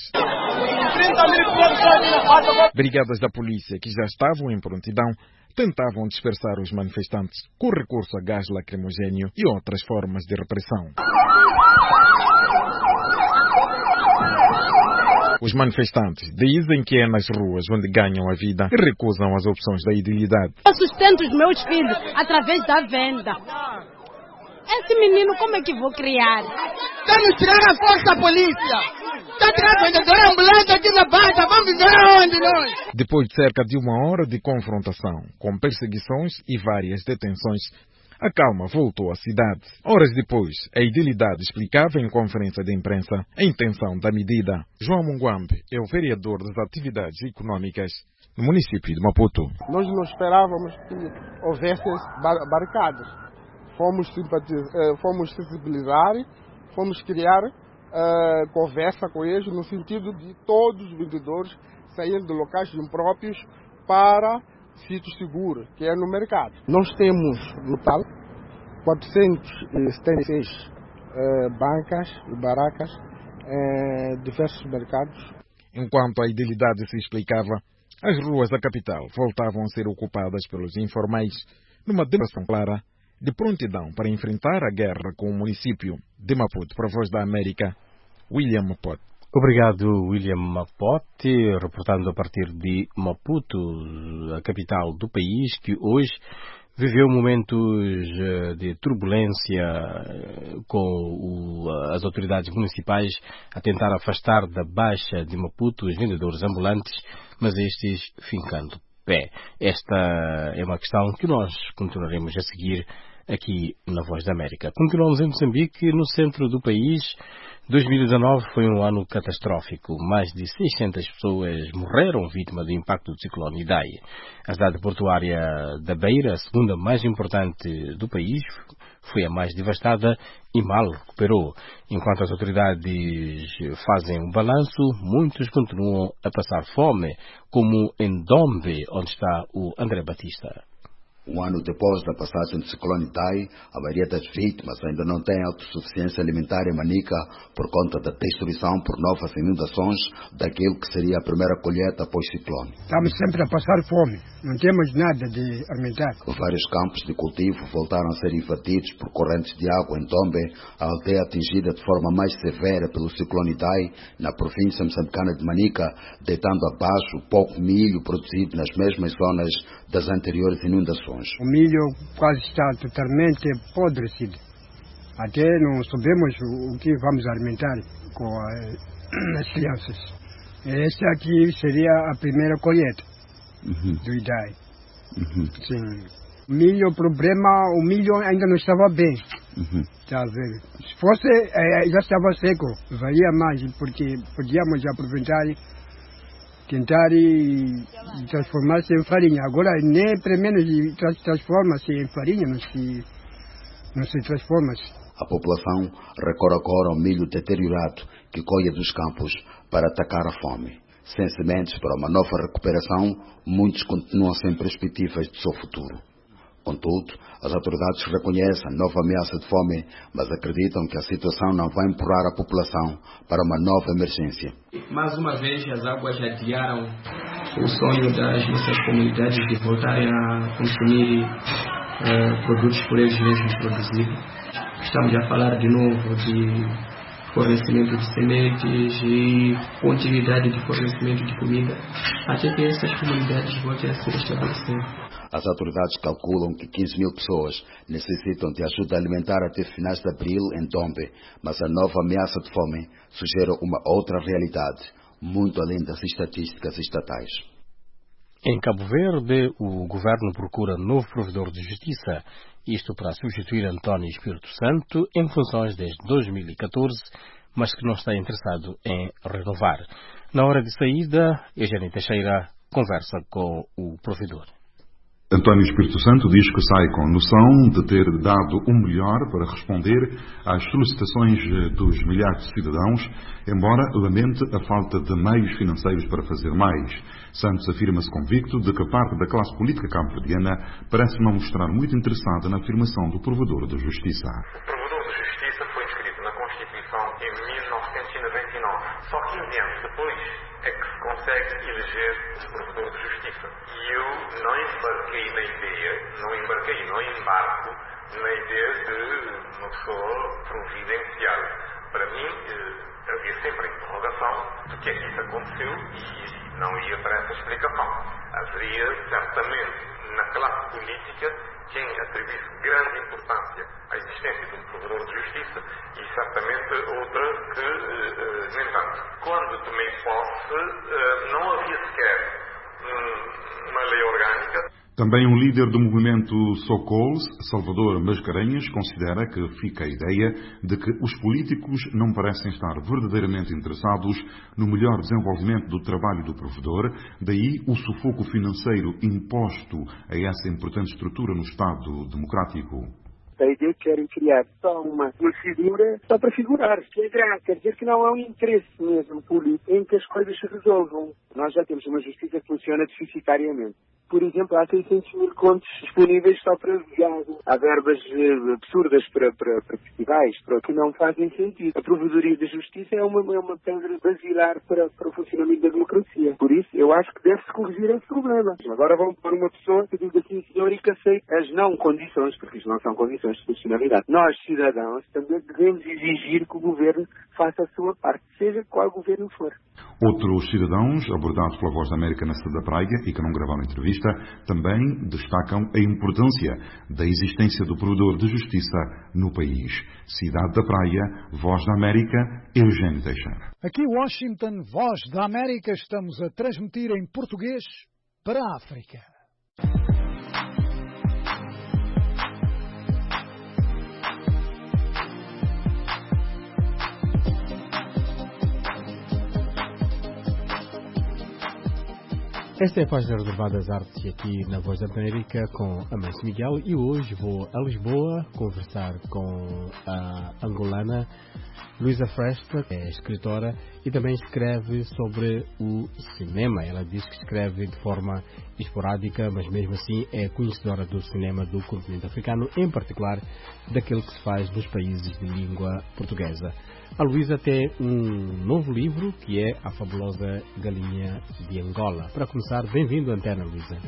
Brigadas da polícia, que já estavam em prontidão, tentavam dispersar os manifestantes com recurso a gás lacrimogéneo e outras formas de repressão. Os manifestantes dizem que é nas ruas onde ganham a vida e recusam as opções da idilidade. Eu sustento os meus filhos através da venda. Esse menino, como é que vou criar? Vamos tirar a força da polícia! Está tirando vendedor ambulante aqui na baixa, vamos viver aonde nós? Depois de cerca de uma hora de confrontação, com perseguições e várias detenções, a calma voltou à cidade. Horas depois, a idilidade explicava em conferência de imprensa a intenção da medida. João Munguambe é o vereador das atividades econômicas no município de Maputo. Nós não esperávamos que houvesse bar- barricadas. Fomos, simpatizar, fomos sensibilizar, fomos criar uh, conversa com eles no sentido de todos os vendedores saírem de locais impróprios para sítios seguros, que é no mercado. Nós temos no total quatrocentas e setenta e seis uh, bancas e barracas em uh, diversos mercados. Enquanto a idilidade se explicava, as ruas da capital voltavam a ser ocupadas pelos informais, numa demonstração clara de prontidão para enfrentar a guerra com o município. De Maputo, para a Voz da América, William Mapote. Obrigado, William Mapote, reportando a partir de Maputo, a capital do país, que hoje viveu momentos de turbulência com o, as autoridades municipais a tentar afastar da Baixa de Maputo os vendedores ambulantes, mas estes fincando pé. Esta é uma questão que nós continuaremos a seguir aqui na Voz da América. Continuamos em Moçambique, no centro do país. dois mil e dezanove foi um ano catastrófico. Mais de seiscentas pessoas morreram vítima do impacto do ciclone Idai. A cidade portuária da Beira, a segunda mais importante do país, foi a mais devastada e mal recuperou. Enquanto as autoridades fazem um balanço, muitos continuam a passar fome, como em Dombe, onde está o André Batista. Um ano depois da passagem do ciclone Idai, a maioria das vítimas ainda não tem autossuficiência alimentar em Manica por conta da destruição por novas inundações daquilo que seria a primeira colheita pós-ciclone. Estamos sempre a passar fome, não temos nada de alimentar. Vários campos de cultivo voltaram a ser invadidos por correntes de água em Dombe, a aldeia atingida de forma mais severa pelo ciclone Idai, na província moçambicana de Manica, deitando abaixo o pouco milho produzido nas mesmas zonas das anteriores inundações. O milho quase está totalmente apodrecido. Até não sabemos o que vamos alimentar com a, as crianças. Esta aqui seria a primeira colheita uhum. do Idai. Uhum. Sim. O milho, o problema, o milho ainda não estava bem. Uhum. Tá vendo? Se fosse, eh, já estava seco, valia mais, porque podíamos aproveitar tentar transformar-se em farinha. Agora, nem pelo menos transforma-se em farinha, não se, não se transforma. A população recorre agora ao milho deteriorado que colhe dos campos para atacar a fome. Sem sementes para uma nova recuperação, muitos continuam sem perspectivas de seu futuro. Contudo, as autoridades reconhecem a nova ameaça de fome, mas acreditam que a situação não vai empurrar a população para uma nova emergência. Mais uma vez, as águas adiaram o sonho das nossas comunidades de voltarem a consumir uh, produtos por eles mesmos produzidos. Estamos a falar de novo de fornecimento de sementes e continuidade de fornecimento de comida, até que essas comunidades voltem a se estabelecer. As autoridades calculam que quinze mil pessoas necessitam de ajuda alimentar até finais de abril em Dombe, mas a nova ameaça de fome sugere uma outra realidade, muito além das estatísticas estatais. Em Cabo Verde, o governo procura novo provedor de justiça, isto para substituir António Espírito Santo em funções desde dois mil e catorze, mas que não está interessado em renovar. Na hora de saída, Eugênio Teixeira conversa com o provedor. António Espírito Santo diz que sai com noção de ter dado o melhor para responder às solicitações dos milhares de cidadãos, embora lamente a falta de meios financeiros para fazer mais. Santos afirma-se convicto de que parte da classe política cabo-verdiana parece não mostrar muito interessada na afirmação do provedor de justiça. O provedor de justiça foi inscrito na Constituição em mil novecentos e noventa e nove. Só quinze anos depois é que se consegue eleger o provedor de justiça. E eu não embarquei na ideia, não embarquei, não embarco na ideia de uma pessoa providencial. Para mim, eh, havia sempre a interrogação do que é que isso aconteceu e não ia para essa explicação. Haveria, certamente, na classe política, quem atribuísse grande importância à existência de um provedor de justiça e, certamente, outra que, eh, no entanto, quando tomei posse, eh, não havia sequer hum, uma lei orgânica. Também um líder do movimento Socols, Salvador Mascarenhas, considera que fica a ideia de que os políticos não parecem estar verdadeiramente interessados no melhor desenvolvimento do trabalho do provedor, daí o sufoco financeiro imposto a essa importante estrutura no Estado democrático. A ideia que querem criar só uma, uma figura só para figurar, que é grave, quer dizer que não há um interesse mesmo político em que as coisas se resolvam. Nós já temos uma justiça que funciona deficitariamente. Por exemplo, há seiscentos mil contos disponíveis só para viagem. Há verbas eh, absurdas para, para, para festivais, para, que não fazem sentido. A provedoria da justiça é uma, é uma pedra basilar para, para o funcionamento da democracia. Por isso, eu acho que deve-se corrigir esse problema. Agora vão pôr uma pessoa que diz assim, senhor, e que aceite as não condições, porque isto não são condições de funcionalidade. Nós, cidadãos, também devemos exigir que o governo faça a sua parte, seja qual governo for. Outros cidadãos, abordados pela Voz da América na cidade da Praia e que não gravaram entrevista, também destacam a importância da existência do provedor de justiça no país. Cidade da Praia, Voz da América, Eugênio Teixeira. Aqui Washington, Voz da América, estamos a transmitir em português para a África. Esta é a página reservada às artes aqui na Voz da América com Amâncio Miguel e hoje vou a Lisboa conversar com a angolana Luísa Fresta, que é escritora e também escreve sobre o cinema. Ela diz que escreve de forma esporádica, mas mesmo assim é conhecedora do cinema do continente africano, em particular daquele que se faz nos países de língua portuguesa. A Luísa tem um novo livro que é A Fabulosa Galinha de Angola. Para começar, bem-vindo à Antena, Luísa.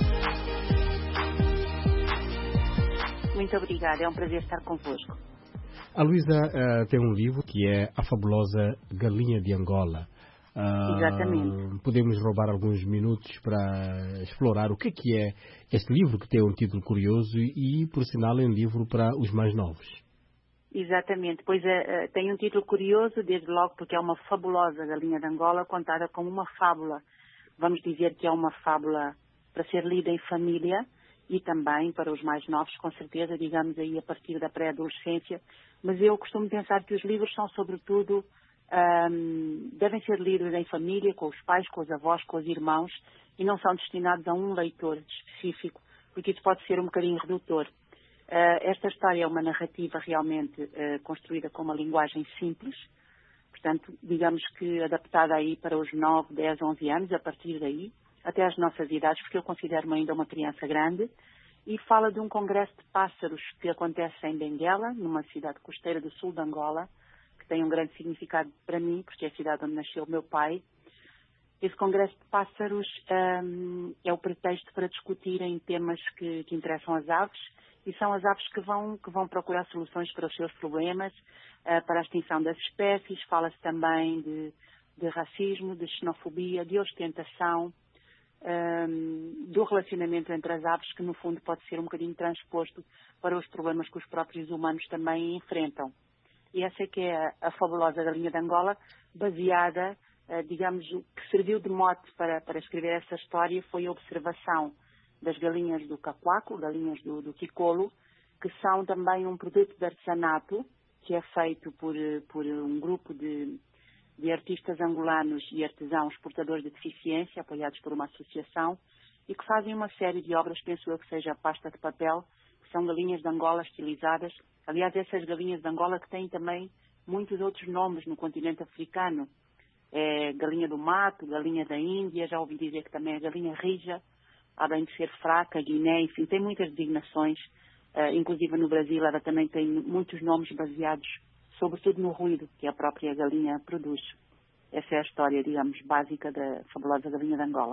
Muito obrigada, é um prazer estar convosco. A Luísa uh, tem um livro que é A Fabulosa Galinha de Angola. Uh, Exatamente. Podemos roubar alguns minutos para explorar o que é, que é este livro, que tem um título curioso e, por sinal, é um livro para os mais novos. Exatamente, pois uh, tem um título curioso, desde logo porque é uma fabulosa galinha de Angola, contada como uma fábula. Vamos dizer que é uma fábula para ser lida em família e também para os mais novos, com certeza, digamos aí a partir da pré-adolescência. Mas eu costumo pensar que os livros são, sobretudo, um, devem ser lidos em família, com os pais, com os avós, com os irmãos, e não são destinados a um leitor específico, porque isso pode ser um bocadinho redutor. Uh, esta história é uma narrativa realmente uh, construída com uma linguagem simples, portanto, digamos que adaptada aí para os nove, dez, onze anos, a partir daí, até às nossas idades, porque eu considero-me ainda uma criança grande, e fala de um congresso de pássaros que acontece em Benguela, numa cidade costeira do sul de Angola, que tem um grande significado para mim, porque é a cidade onde nasceu o meu pai. Esse congresso de pássaros um, é o pretexto para discutirem temas que, que interessam às aves, e são as aves que vão, que vão procurar soluções para os seus problemas, uh, para a extinção das espécies. Fala-se também de, de racismo, de xenofobia, de ostentação, um, do relacionamento entre as aves, que no fundo pode ser um bocadinho transposto para os problemas que os próprios humanos também enfrentam. E essa é que é a, a fabulosa galinha de Angola, baseada, uh, digamos, o que serviu de mote para, para escrever essa história foi a observação das galinhas do cacuaco, galinhas do, do ticolo, que são também um produto de artesanato, que é feito por, por um grupo de, de artistas angolanos e artesãos portadores de deficiência, apoiados por uma associação, e que fazem uma série de obras, penso eu que seja a pasta de papel, que são galinhas de Angola estilizadas. Aliás, essas galinhas de Angola que têm também muitos outros nomes no continente africano. É galinha do mato, galinha da Índia, já ouvi dizer que também é galinha rija, além de ser fraca, Guiné, enfim, tem muitas designações, uh, inclusive no Brasil ela também tem muitos nomes baseados, sobretudo no ruído que a própria galinha produz. Essa é a história, digamos, básica da fabulosa galinha de Angola.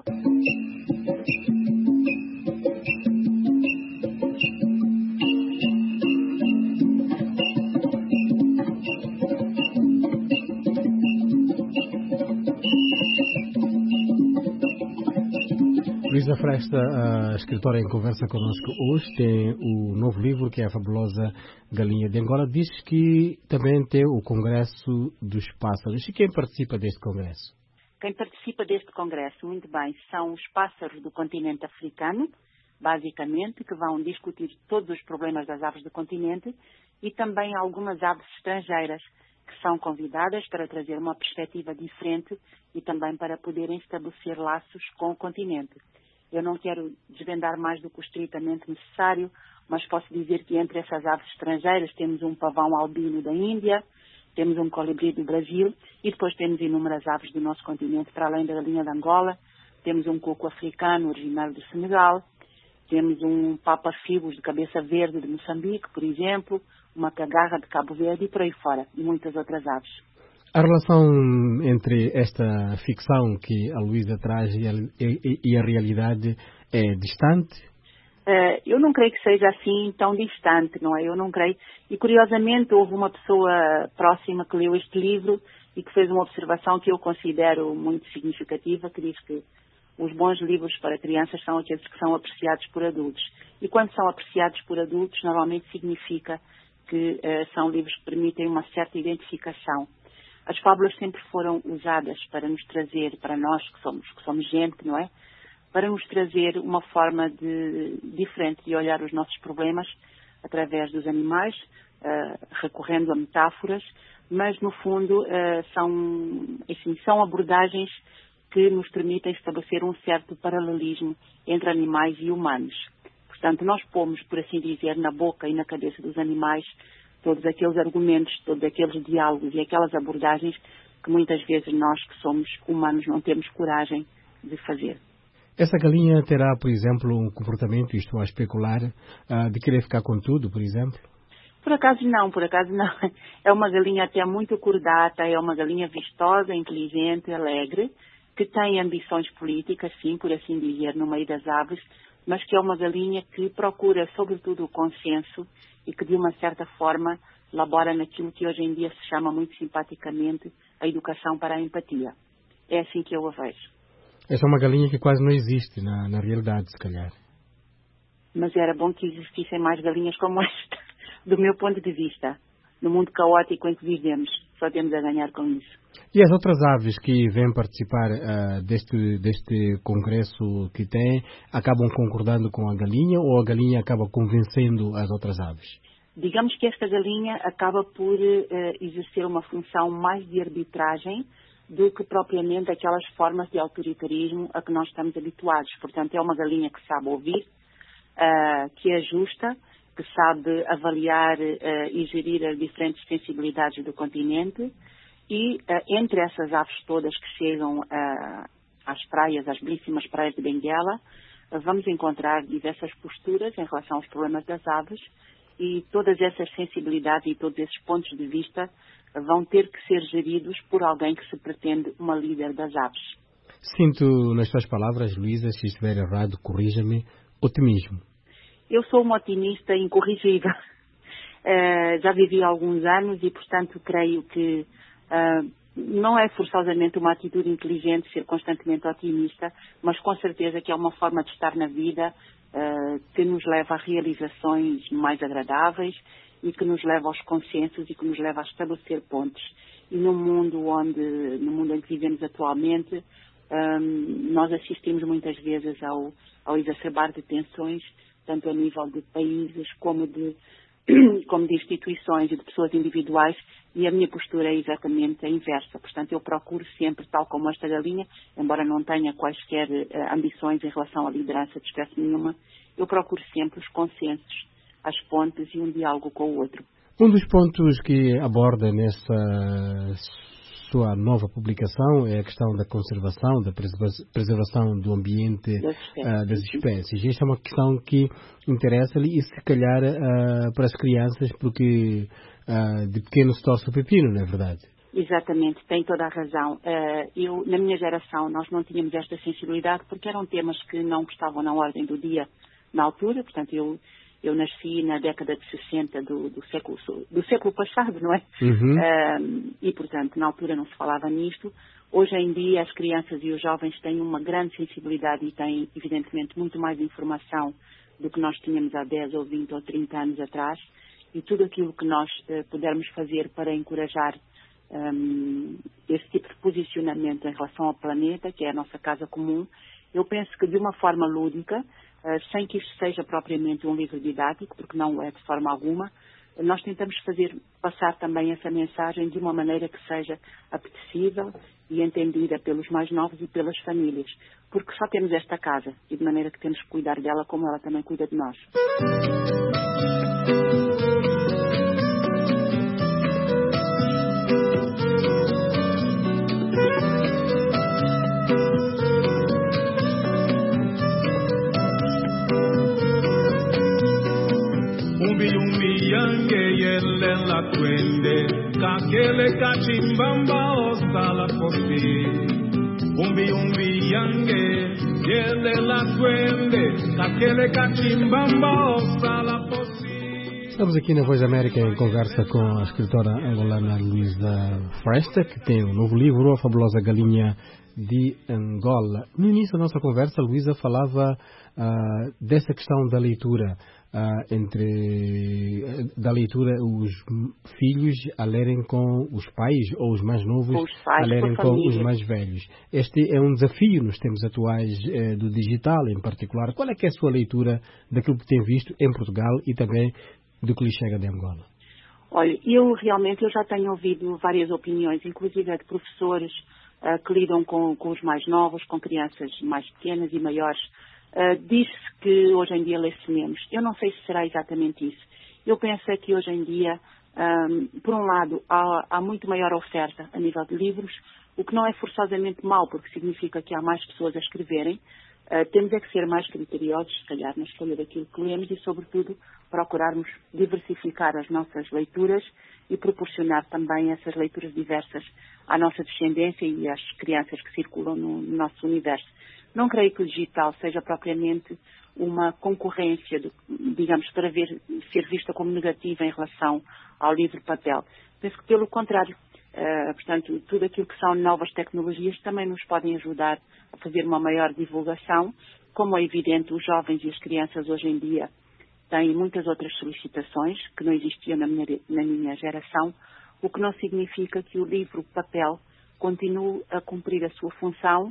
Luísa Fresta, a escritora em conversa connosco hoje, tem o novo livro que é A Fabulosa Galinha de Angola. Diz que também tem o Congresso dos Pássaros. E quem participa deste congresso? Quem participa deste congresso, muito bem, são os pássaros do continente africano, basicamente, que vão discutir todos os problemas das aves do continente, e também algumas aves estrangeiras que são convidadas para trazer uma perspectiva diferente e também para poderem estabelecer laços com o continente. Eu não quero desvendar mais do que o estritamente necessário, mas posso dizer que entre essas aves estrangeiras temos um pavão albino da Índia, temos um colibri do Brasil e depois temos inúmeras aves do nosso continente, para além da galinha de Angola. Temos um coco africano originário do Senegal, temos um papa-figos de cabeça verde de Moçambique, por exemplo, uma cagarra de Cabo Verde e por aí fora, e muitas outras aves. A relação entre esta ficção que a Luísa traz e a, e, e a realidade é distante? Uh, eu não creio que seja assim tão distante, não é? Eu não creio. E curiosamente houve uma pessoa próxima que leu este livro e que fez uma observação que eu considero muito significativa, que diz que os bons livros para crianças são aqueles que são apreciados por adultos. E quando são apreciados por adultos, normalmente significa que uh, são livros que permitem uma certa identificação. As fábulas sempre foram usadas para nos trazer, para nós que somos, que somos gente, não é? para nos trazer uma forma de, diferente de olhar os nossos problemas através dos animais, uh, recorrendo a metáforas, mas no fundo uh, são, assim, são abordagens que nos permitem estabelecer um certo paralelismo entre animais e humanos. Portanto, nós pomos, por assim dizer, na boca e na cabeça dos animais todos aqueles argumentos, todos aqueles diálogos e aquelas abordagens que muitas vezes nós que somos humanos não temos coragem de fazer. Essa galinha terá, por exemplo, um comportamento, isto a especular, uh, de querer ficar com tudo, por exemplo? Por acaso não, por acaso não. É uma galinha até muito cordata, é uma galinha vistosa, inteligente, alegre, que tem ambições políticas, sim, por assim dizer, no meio das aves, mas que é uma galinha que procura, sobretudo, o consenso e que, de uma certa forma, labora naquilo que hoje em dia se chama muito simpaticamente a educação para a empatia. É assim que eu a vejo. Essa é uma galinha que quase não existe na, na realidade, se calhar. Mas era bom que existissem mais galinhas como esta, do meu ponto de vista. No mundo caótico em que vivemos, só temos a ganhar com isso. E as outras aves que vêm participar uh, deste, deste congresso que tem, acabam concordando com a galinha ou a galinha acaba convencendo as outras aves? Digamos que esta galinha acaba por uh, exercer uma função mais de arbitragem do que propriamente aquelas formas de autoritarismo a que nós estamos habituados. Portanto, é uma galinha que sabe ouvir, uh, que é justa, que sabe avaliar uh, e gerir as diferentes sensibilidades do continente e uh, entre essas aves todas que chegam uh, às praias, às belíssimas praias de Benguela, uh, vamos encontrar diversas posturas em relação aos problemas das aves e todas essas sensibilidades e todos esses pontos de vista vão ter que ser geridos por alguém que se pretende uma líder das aves. Sinto nas suas palavras, Luísa, se estiver errado, corrija-me, otimismo. Eu sou uma otimista incorrigível. Uh, já vivi há alguns anos e, portanto, creio que uh, não é forçosamente uma atitude inteligente ser constantemente otimista, mas com certeza que é uma forma de estar na vida uh, que nos leva a realizações mais agradáveis e que nos leva aos consensos e que nos leva a estabelecer pontes. E no mundo onde, no mundo em que vivemos atualmente, um, nós assistimos muitas vezes ao, ao exacerbar de tensões, tanto a nível de países como de, como de instituições e de pessoas individuais, e a minha postura é exatamente a inversa. Portanto, eu procuro sempre, tal como esta galinha, embora não tenha quaisquer uh, ambições em relação à liderança de espécie nenhuma, eu procuro sempre os consensos, as pontes e um diálogo com o outro. Um dos pontos que aborda nessa sua nova publicação é a questão da conservação, da preservação do ambiente das espécies. Uh, das espécies. Esta é uma questão que interessa-lhe e, se calhar, uh, para as crianças, porque uh, de pequeno se torce o pepino, não é verdade? Exatamente, tem toda a razão. Uh, eu, na minha geração, nós não tínhamos esta sensibilidade porque eram temas que não estavam na ordem do dia na altura, portanto, eu Eu nasci na década de sessenta do, do, século, do século passado, não é? Uhum. Um, e, portanto, na altura não se falava nisto. Hoje em dia, as crianças e os jovens têm uma grande sensibilidade e têm, evidentemente, muito mais informação do que nós tínhamos há dez ou vinte ou trinta anos atrás. E tudo aquilo que nós uh, pudermos fazer para encorajar um, esse tipo de posicionamento em relação ao planeta, que é a nossa casa comum, eu penso que de uma forma lúdica, Uh, sem que isto seja propriamente um livro didático, porque não é de forma alguma, nós tentamos fazer passar também essa mensagem de uma maneira que seja apetecível e entendida pelos mais novos e pelas famílias, porque só temos esta casa e de maneira que temos que cuidar dela como ela também cuida de nós. La twende kakele kachimbamba osala posi umbi umbi yange yele la twende kakele kachimbamba osala posi. Estamos aqui na Voz da América em conversa com a escritora angolana Luísa Fresta, que tem um novo livro, A Fabulosa Galinha de Angola. No início da nossa conversa, Luísa falava uh, dessa questão da leitura. uh, entre da leitura os filhos a lerem com os pais ou os mais novos os pais, a lerem com família. os mais velhos. Este é um desafio nos tempos atuais eh, do digital em particular. Qual é que é a sua leitura daquilo que tem visto em Portugal e também do que lhe chega de Angola? Olha, eu realmente eu já tenho ouvido várias opiniões, inclusive de professores uh, que lidam com, com os mais novos, com crianças mais pequenas e maiores. Uh, diz-se que hoje em dia lê-se menos. Eu não sei se será exatamente isso. Eu penso é que hoje em dia, um, por um lado, há, há muito maior oferta a nível de livros, o que não é forçosamente mau, porque significa que há mais pessoas a escreverem. Uh, temos é que ser mais criteriosos, se calhar, na escolha daquilo que lemos e, sobretudo, procurarmos diversificar as nossas leituras e proporcionar também essas leituras diversas à nossa descendência e às crianças que circulam no, no nosso universo. Não creio que o digital seja propriamente uma concorrência, de, digamos, para ver, ser vista como negativa em relação ao livro papel. Penso que, pelo contrário, uh, portanto, tudo aquilo que são novas tecnologias também nos podem ajudar a fazer uma maior divulgação. Como é evidente, os jovens e as crianças hoje em dia têm muitas outras solicitações que não existiam na minha, na minha geração, o que não significa que o livro papel continue a cumprir a sua função,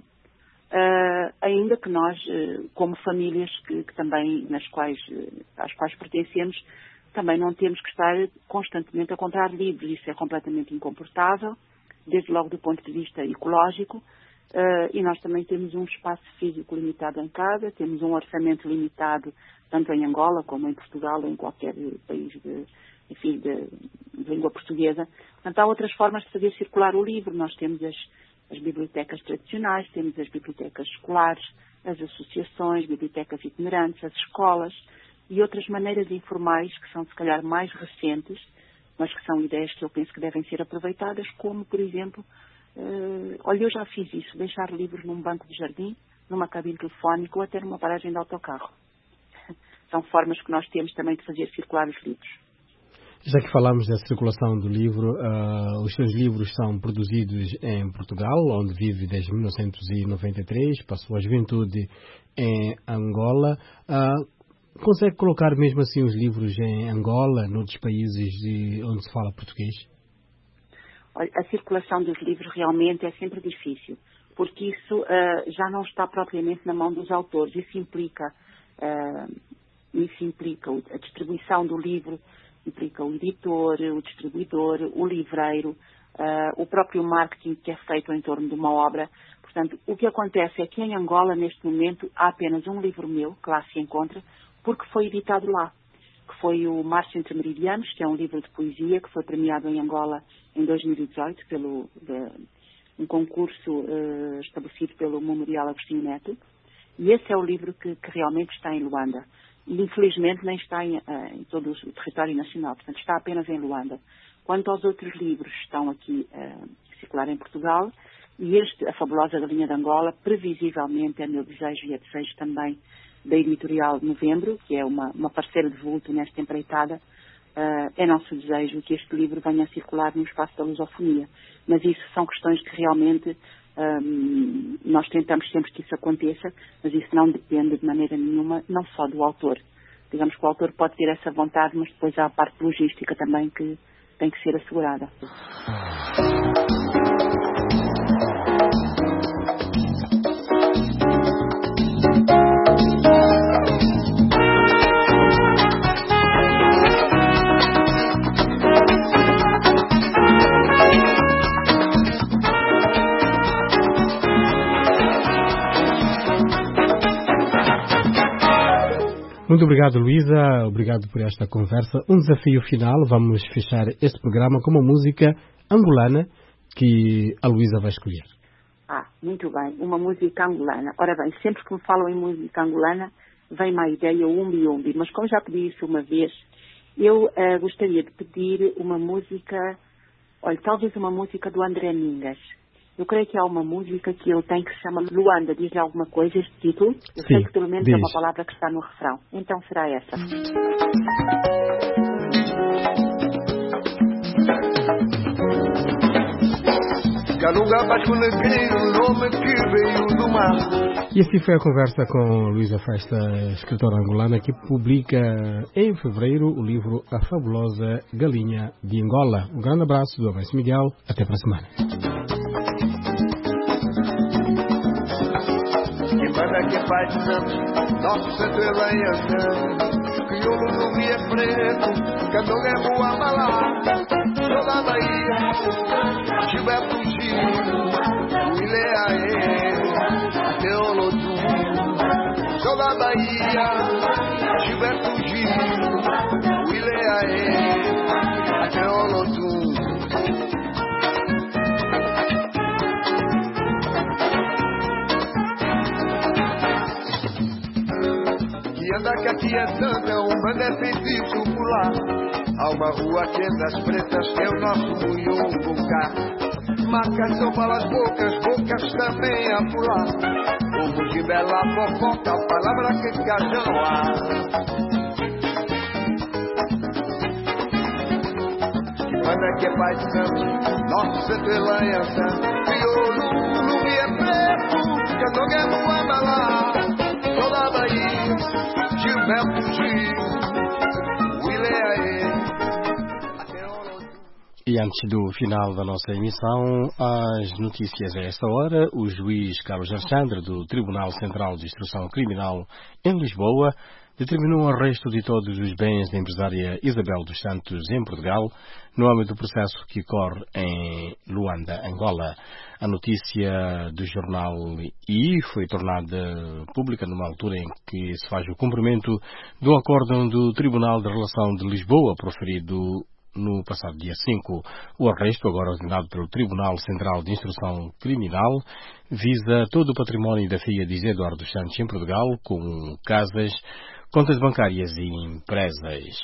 Uh, ainda que nós, uh, como famílias que, que também, nas quais, uh, às quais pertencemos, também não temos que estar constantemente a comprar livros. Isso é completamente incomportável, desde logo do ponto de vista ecológico, uh, e nós também temos um espaço físico limitado em casa, temos um orçamento limitado, tanto em Angola como em Portugal ou em qualquer país de, enfim, de, de língua portuguesa. Portanto, há outras formas de fazer circular o livro. Nós temos as as bibliotecas tradicionais, temos as bibliotecas escolares, as associações, bibliotecas itinerantes, as escolas e outras maneiras informais que são, se calhar, mais recentes, mas que são ideias que eu penso que devem ser aproveitadas, como, por exemplo, uh, olha, eu já fiz isso, deixar livros num banco de jardim, numa cabine telefónica ou até numa paragem de autocarro. São formas que nós temos também de fazer circular os livros. Já que falamos da circulação do livro, uh, os seus livros são produzidos em Portugal, onde vive desde mil novecentos e noventa e três, passou a juventude em Angola. Uh, consegue colocar mesmo assim os livros em Angola, noutros países de, onde se fala português? Olha, a circulação dos livros realmente é sempre difícil, porque isso uh, já não está propriamente na mão dos autores. Isso implica, uh, isso implica a distribuição do livro, implica o editor, o distribuidor, o livreiro, uh, o próprio marketing que é feito em torno de uma obra. Portanto, o que acontece é que em Angola, neste momento, há apenas um livro meu, que lá se encontra, porque foi editado lá, que foi o Março entre Meridianos, que é um livro de poesia que foi premiado em Angola em dois mil e dezoito, pelo de, um concurso uh, estabelecido pelo Memorial Agostinho Neto. E esse é o livro que, que realmente está em Luanda. E, infelizmente, nem está em, uh, em todo o território nacional. Portanto, está apenas em Luanda. Quanto aos outros livros, estão aqui uh, a circular em Portugal. E este, A Fabulosa Galinha de Angola, previsivelmente é meu desejo e é desejo também da Editorial Novembro, que é uma, uma parceira de vulto nesta empreitada. Uh, é nosso desejo que este livro venha a circular no espaço da lusofonia. Mas isso são questões que realmente um, nós tentamos sempre que isso aconteça, mas isso não depende de maneira nenhuma, não só do autor. Digamos que o autor pode ter essa vontade, mas depois há a parte logística também que tem que ser assegurada. Muito obrigado, Luísa. Obrigado por esta conversa. Um desafio final. Vamos fechar este programa com uma música angolana que a Luísa vai escolher. Ah, muito bem. Uma música angolana. Ora bem, sempre que me falam em música angolana, vem-me a ideia o umbi umbi. Mas como já pedi isso uma vez, eu uh, gostaria de pedir uma música, olha, talvez uma música do André Mingas. Eu creio que há uma música que eu tenho que se chama Luanda. Diz-lhe alguma coisa este título? Eu Sim, sei que pelo menos diz. É uma palavra que está no refrão. Então será essa. Calunga, Basco Negreiro, nome que veio do mar. E assim foi a conversa com Luísa Festa, escritora angolana, que publica em fevereiro o livro A Fabulosa Galinha de Angola. Um grande abraço do Abenço Miguel. Até para a semana. Que Pai de Santos, nosso santo Elanha, crioulo no Rio Preto, Candomblé Muamalá, sou da Bahia, Gilberto Gil, Ileaê, Teolodu, sou da Bahia, Gilberto Gil, Ileaê, Teolodu. Anda que aqui é santa, um bando é feitiço pular. Há uma rua que é das pretas, que é o nosso Muyungucá. Marcas são balas bocas, bocas também a pular. O Mujimbé lá fofoca, palavra que cajão há. Anda que é pai de santo, nosso santo Elanha, crioulo no Rio Preto, Candomblé Muamalá, sou da Bahia. E antes do final da nossa emissão, as notícias a esta hora. O juiz Carlos Alexandre, do Tribunal Central de Instrução Criminal em Lisboa, determinou o arresto de todos os bens da empresária Isabel dos Santos em Portugal, no âmbito do processo que corre em Luanda, Angola. A notícia do jornal I foi tornada pública numa altura em que se faz o cumprimento do acórdão do Tribunal de Relação de Lisboa, proferido no passado dia cinco. O arresto, agora ordenado pelo Tribunal Central de Instrução Criminal, visa todo o património da filha de Eduardo dos Santos em Portugal, com casas, contas bancárias e empresas.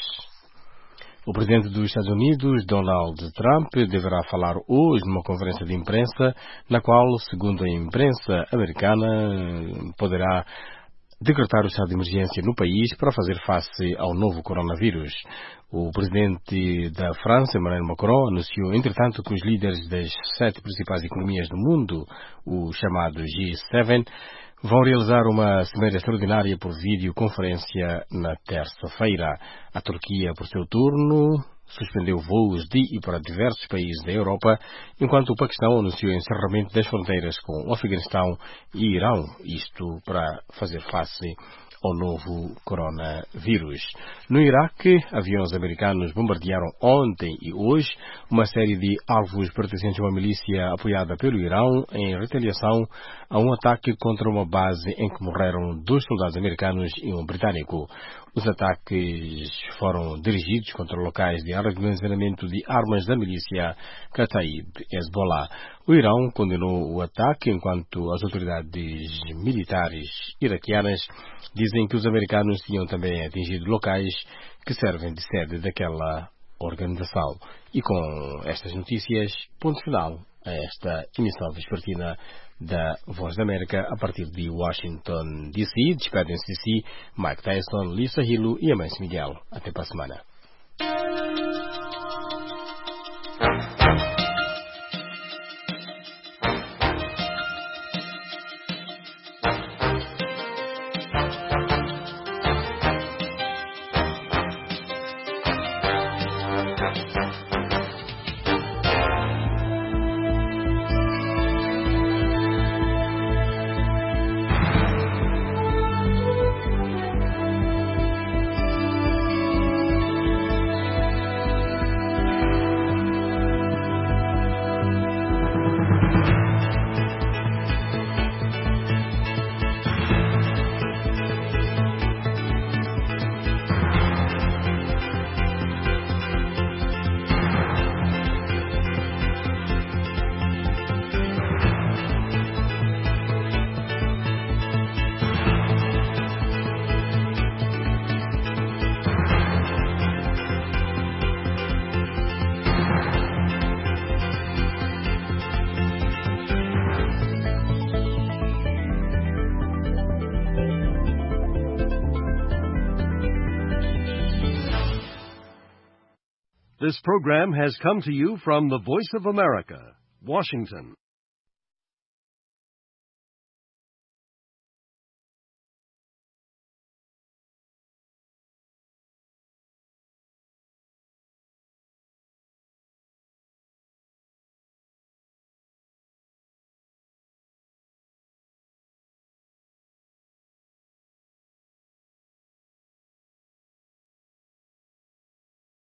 O presidente dos Estados Unidos, Donald Trump, deverá falar hoje numa conferência de imprensa, na qual, segundo a imprensa americana, poderá decretar o estado de emergência no país para fazer face ao novo coronavírus. O presidente da França, Emmanuel Macron, anunciou, entretanto, que os líderes das sete principais economias do mundo, o chamado G sete, vão realizar uma cimeira extraordinária por videoconferência na terça-feira. A Turquia, por seu turno, suspendeu voos de e para diversos países da Europa, enquanto o Paquistão anunciou o encerramento das fronteiras com o Afeganistão e Irão, isto para fazer face ao novo coronavírus. No Iraque, aviões americanos bombardearam ontem e hoje uma série de alvos pertencentes a uma milícia apoiada pelo Irão em retaliação a um ataque contra uma base em que morreram dois soldados americanos e um britânico. Os ataques foram dirigidos contra locais de armazenamento de armas da milícia Kataib Hezbollah. O Irão condenou o ataque, enquanto as autoridades militares iraquianas dizem que os americanos tinham também atingido locais que servem de sede daquela organização. E com estas notícias, ponto final a esta emissão vespertina da Voz da América a partir de Washington, D C. Despedem-se de si Mike Tyson, Lisa Hilo e Amancio Miguel. Até para a semana. This program has come to you from the Voice of America, Washington.